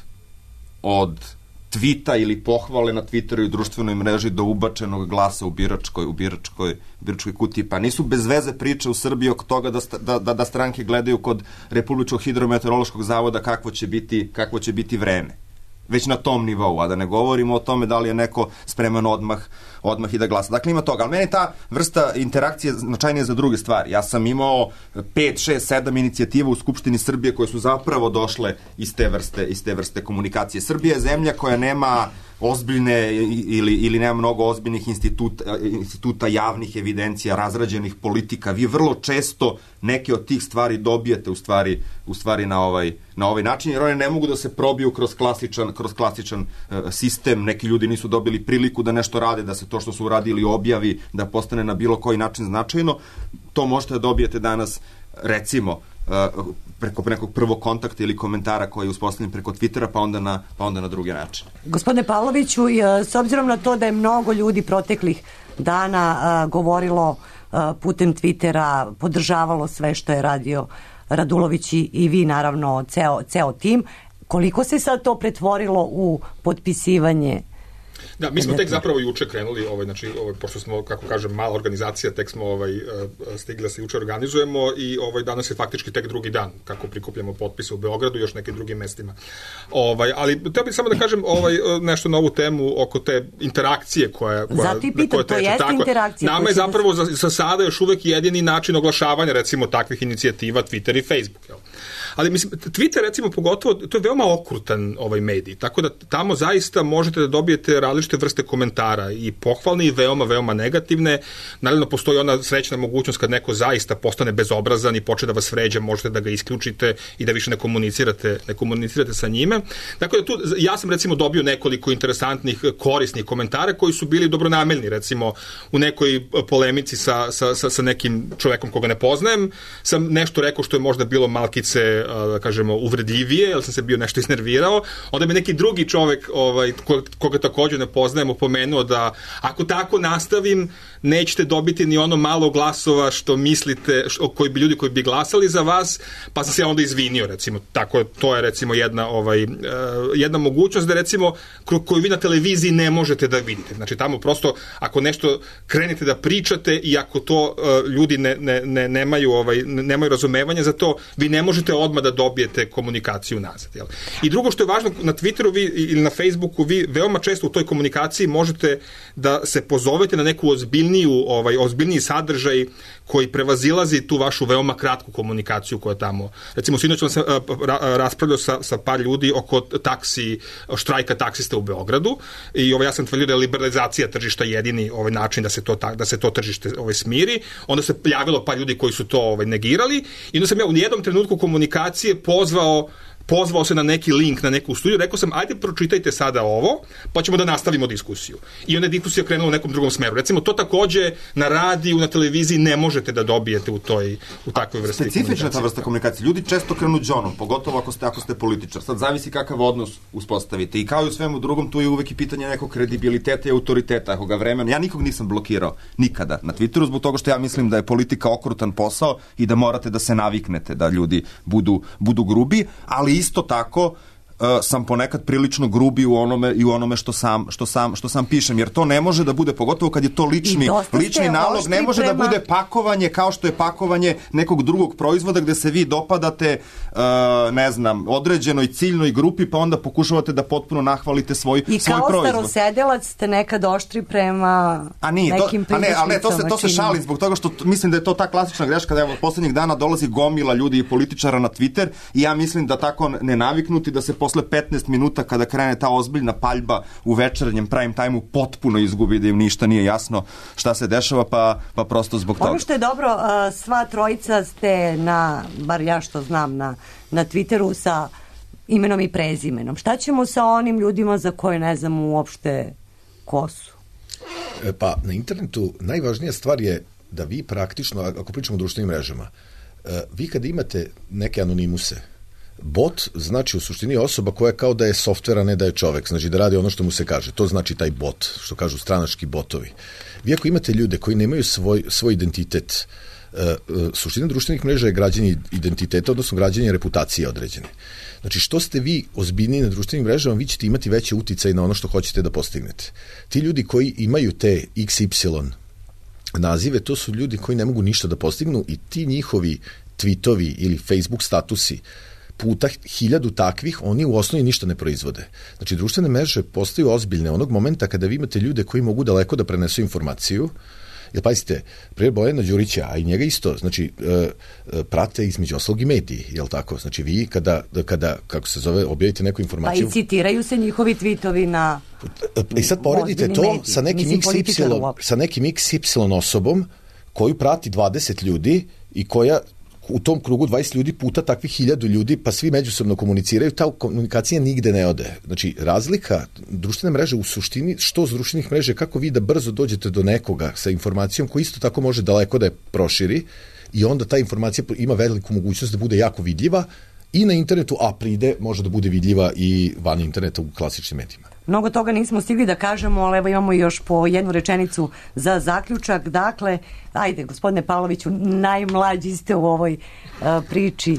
od tvita ili pohvale na Twitteru i društvenoj mreži do ubačenog glasa u biračkoj, u biračkoj, biračkoj kutiji. Pa nisu bez veze priče u Srbiji oko toga da, da, da stranke gledaju kod Republičkog hidrometeorološkog zavoda kakvo će biti, kakvo će biti vreme. Već na tom nivou, a da ne govorimo o tome da li je neko spreman odmah, odmah i da glasa. Dakle, ima toga. Ali meni ta vrsta interakcije značajnija za druge stvari. Ja sam imao pet, šest, sedam inicijativa u Skupštini Srbije koje su zapravo došle iz te vrste, iz te vrste komunikacije. Srbija je zemlja koja nema ozbiljne ili, ili nema mnogo ozbiljnih instituta, instituta javnih evidencija, razrađenih politika. Vi vrlo često neke od tih stvari dobijete u stvari, u stvari na, ovaj, na ovaj način, jer one ne mogu da se probiju kroz klasičan, kroz klasičan uh, sistem. Neki ljudi nisu dobili priliku da nešto rade, da se to što su uradili objavi, da postane na bilo koji način značajno. To možete da dobijete danas, recimo, uh, preko nekog prvog kontakta ili komentara koji je uspostavljen preko Twittera, pa onda na, pa onda na druge načine. Gospodine Pavloviću, s obzirom na to da je mnogo ljudi proteklih dana uh, govorilo uh, putem Twittera, podržavalo sve što je radio Radulović i, i vi, naravno, ceo, ceo tim, koliko se sad to pretvorilo u potpisivanje? Da, mi smo tek zapravo juče krenuli, ovaj, znači, ovaj, pošto smo, kako kažem, mala organizacija, tek smo ovaj, stigli da se juče organizujemo i ovaj, danas je faktički tek drugi dan kako prikupljamo potpise u Beogradu i još nekim drugim mestima. Ovaj, ali treba bih samo da kažem ovaj, nešto na ovu temu oko te interakcije koja, koja, zato i pitam, to jeste interakcija. Nama je zapravo za, za sada još uvek jedini način oglašavanja, recimo, takvih inicijativa Twitter i Facebook, jel? Ali mislim, Twitter, recimo, pogotovo, to je veoma okrutan ovaj medij, tako da tamo zaista možete da dobijete različite vrste komentara i pohvalne i veoma, veoma negativne. Naravno, postoji ona srećna mogućnost kad neko zaista postane bezobrazan i počne da vas vređa, možete da ga isključite i da više ne komunicirate, ne komunicirate sa njime. Tako da tu, ja sam recimo dobio nekoliko interesantnih, korisnih komentara koji su bili dobronamerni, recimo u nekoj polemici sa, sa, sa, sa nekim čovekom koga ne poznajem, sam nešto rekao što je možda bilo malkice, da kažemo, uvredljivije, jer sam se bio nešto iznervirao. Onda mi neki drugi čovek, ovaj, koga također ne poznajem, opomenuo da ako tako nastavim, nećete dobiti ni ono malo glasova što mislite, što, koji bi ljudi koji bi glasali za vas, pa sam se onda izvinio, recimo. Tako, to je recimo jedna, ovaj, uh, jedna mogućnost da recimo koju vi na televiziji ne možete da vidite. Znači tamo prosto ako nešto krenete da pričate i ako to uh, ljudi ne, ne, ne, nemaju, ovaj, nemaju razumevanja za to, vi ne možete odmah odmah da dobijete komunikaciju nazad. Jel? I drugo što je važno, na Twitteru vi, ili na Facebooku vi veoma često u toj komunikaciji možete da se pozovete na neku ozbiljniju, ovaj, ozbiljniji sadržaj koji prevazilazi tu vašu veoma kratku komunikaciju koja tamo. Recimo, sinoć sam ra, raspravljao sa, sa par ljudi oko taksi, štrajka taksista u Beogradu i ovaj, ja sam tvrdio da je liberalizacija tržišta jedini ovaj način da se to, da se to tržište ovaj, smiri. Onda se javilo par ljudi koji su to ovaj, negirali i onda sam ja u jednom trenutku komunikacije pozvao pozvao se na neki link, na neku studiju, rekao sam, ajde pročitajte sada ovo, pa ćemo da nastavimo diskusiju. I onda je diskusija krenula u nekom drugom smeru. Recimo, to takođe na radiju, na televiziji ne možete da dobijete u toj, u takvoj vrsti komunikacije. Specifična ta vrsta komunikacije. Ljudi često krenu džonom, pogotovo ako ste, ako ste političar. Sad zavisi kakav odnos uspostavite. I kao i u svemu drugom, tu je uvek i pitanje nekog kredibiliteta i autoriteta, ako ga vremena. Ja nikog nisam blokirao, nikada, na Twitteru, zbog toga što ja mislim da je politika okrutan posao i da morate da se naviknete da ljudi budu, budu grubi, ali isto tako uh, sam ponekad prilično grubi u onome i u onome što sam što sam što sam pišem, jer to ne može da bude, pogotovo kad je to lični lični nalog, ne može prema... da bude pakovanje kao što je pakovanje nekog drugog proizvoda gde se vi dopadate uh, ne znam, određenoj ciljnoj grupi, pa onda pokušavate da potpuno nahvalite svoj I svoj proizvod. I kao starosedelac ste nekad oštri prema a nije, nekim to, a ne, ali ne, to se to se šali zbog toga što t- mislim da je to ta klasična greška da evo poslednjih dana dolazi gomila ljudi i političara na Twitter i ja mislim da tako ne naviknuti da se posle petnaest minuta kada krene ta ozbiljna paljba u večernjem prime time-u potpuno izgubi, da im ništa nije jasno šta se dešava, pa, pa prosto zbog toga. Ono što je dobro, sva trojica ste na, bar ja što znam, na, na Twitteru sa imenom i prezimenom. Šta ćemo sa onim ljudima za koje ne znamo uopšte ko su? E, pa, na internetu najvažnija stvar je da vi praktično, ako pričamo o društvenim mrežama, vi kada imate neke anonimuse, bot znači u suštini osoba koja kao da je softver, a ne da je čovek, znači da radi ono što mu se kaže. To znači taj bot, što kažu stranački botovi. Vi ako imate ljude koji nemaju svoj, svoj identitet, uh, uh, suština društvenih mreža je građenje identiteta, odnosno građenje reputacije određene. Znači, što ste vi ozbiljniji na društvenim mrežama, vi ćete imati veće uticaj na ono što hoćete da postignete. Ti ljudi koji imaju te iks ipsilon nazive, to su ljudi koji ne mogu ništa da postignu i ti njihovi tweetovi ili Facebook statusi puta hiljadu takvih, oni u osnovi ništa ne proizvode. Znači, društvene mreže postaju ozbiljne onog momenta kada vi imate ljude koji mogu daleko da prenesu informaciju. Jer pazite, pre Bojana Đurića, a i njega isto, znači, e, e, prate između oslog i mediji, jel tako? Znači, vi kada, kada, kako se zove, objavite neku informaciju... Pa i citiraju se njihovi tweetovi na... I sad poredite to mediji. sa nekim, iks ipsilon, sa nekim iks ipsilon osobom koju prati dvadeset ljudi i koja u tom krugu dvadeset ljudi puta takvih hiljadu ljudi, pa svi međusobno komuniciraju, ta komunikacija nigde ne ode. Znači, razlika društvene mreže u suštini, što s društvenih mreže, kako vi da brzo dođete do nekoga sa informacijom koji isto tako može daleko da je proširi i onda ta informacija ima veliku mogućnost da bude jako vidljiva i na internetu, a pride može da bude vidljiva i van interneta u klasičnim medijima. Mnogo toga nismo stigli da kažemo, ali evo imamo još po jednu rečenicu za zaključak. Dakle, ajde, gospodine Pavloviću, najmlađi ste u ovoj uh, priči.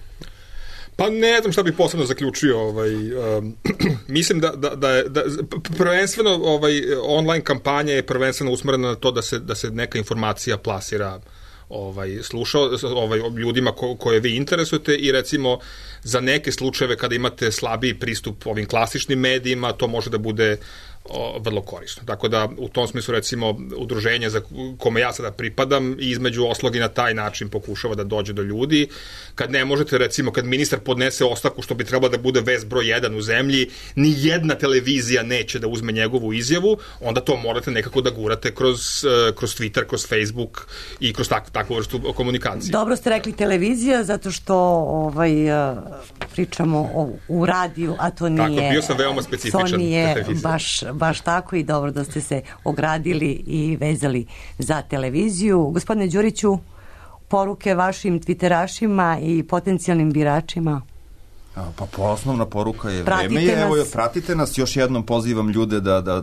Pa ne znam šta bih posebno zaključio. Ovaj, um, mislim da, da, da je da, prvenstveno ovaj, online kampanja je prvenstveno usmerena na to da se, da se neka informacija plasira ovaj slušao ovaj ljudima ko, koje vi interesujete i recimo za neke slučajeve kada imate slabiji pristup ovim klasičnim medijima, to može da bude o, vrlo korisno. Tako da u tom smislu recimo udruženje za kome ja sada pripadam između oslog i na taj način pokušava da dođe do ljudi. Kad ne možete, recimo kad ministar podnese ostavku što bi trebalo da bude vest broj jedan u zemlji, ni jedna televizija neće da uzme njegovu izjavu, onda to morate nekako da gurate kroz, kroz Twitter, kroz Facebook i kroz tak, takvu vrstu komunikacije. Dobro ste rekli televizija, zato što ovaj, pričamo o, u radiju, a to nije... Tako, bio sam veoma specifičan. To nije baš, baš tako i dobro da ste se ogradili i vezali za televiziju. Gospodine Đuriću, poruke vašim twitterašima i potencijalnim biračima? Pa, pa osnovna poruka je pratite vreme je, evo, pratite nas, još jednom pozivam ljude da, da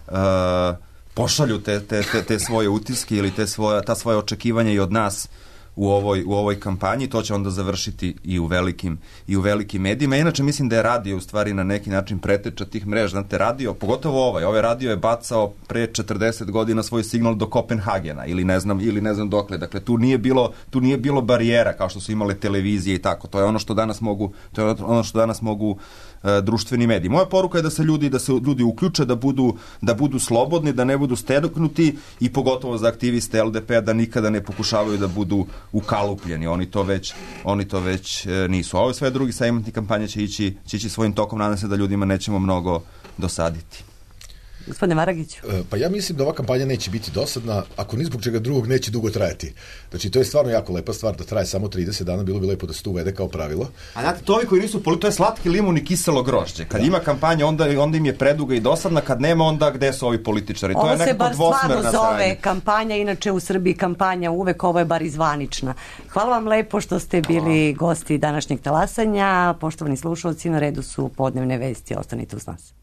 uh, pošalju te, te, te, te svoje utiske ili te svoje, ta svoje očekivanja i od nas u ovoj, u ovoj kampanji, to će onda završiti i u velikim, i u velikim medijima. Inače, mislim da je radio u stvari na neki način preteča tih mreža. Znate, radio, pogotovo ovaj, ovaj radio je bacao pre četrdeset godina svoj signal do Kopenhagena ili ne znam, ili ne znam dokle. Dakle, tu nije bilo, tu nije bilo barijera kao što su imale televizije i tako. To je ono što danas mogu, to je ono što danas mogu društveni mediji. Moja poruka je da se ljudi da se ljudi uključe, da budu da budu slobodni, da ne budu stegnuti i pogotovo za aktiviste L D P-a da nikada ne pokušavaju da budu ukalupljeni. Oni to već oni to već e, nisu. A ove sve drugi segmenti kampanje će ići će ići svojim tokom, nadam se da ljudima nećemo mnogo dosaditi. Gospodine Maragiću. Pa ja mislim da ova kampanja neće biti dosadna, ako ni zbog čega drugog neće dugo trajati. Znači, to je stvarno jako lepa stvar da traje samo trideset dana, bilo bi lepo da se to uvede kao pravilo. A znate, to ovi koji nisu politi, to je slatki limun i kiselo grožđe. Kad da. ima kampanja, onda, onda im je preduga i dosadna, kad nema, onda gde su ovi političari? Ovo to je se bar stvarno zove sarajna. kampanja, inače u Srbiji kampanja uvek, ovo je bar izvanična. Hvala vam lepo što ste bili gosti današnjeg talasanja. Poštovani slušalci, na redu su podnevne vesti, ostanite uz nas.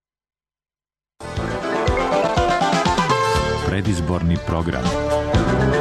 Predizborni program.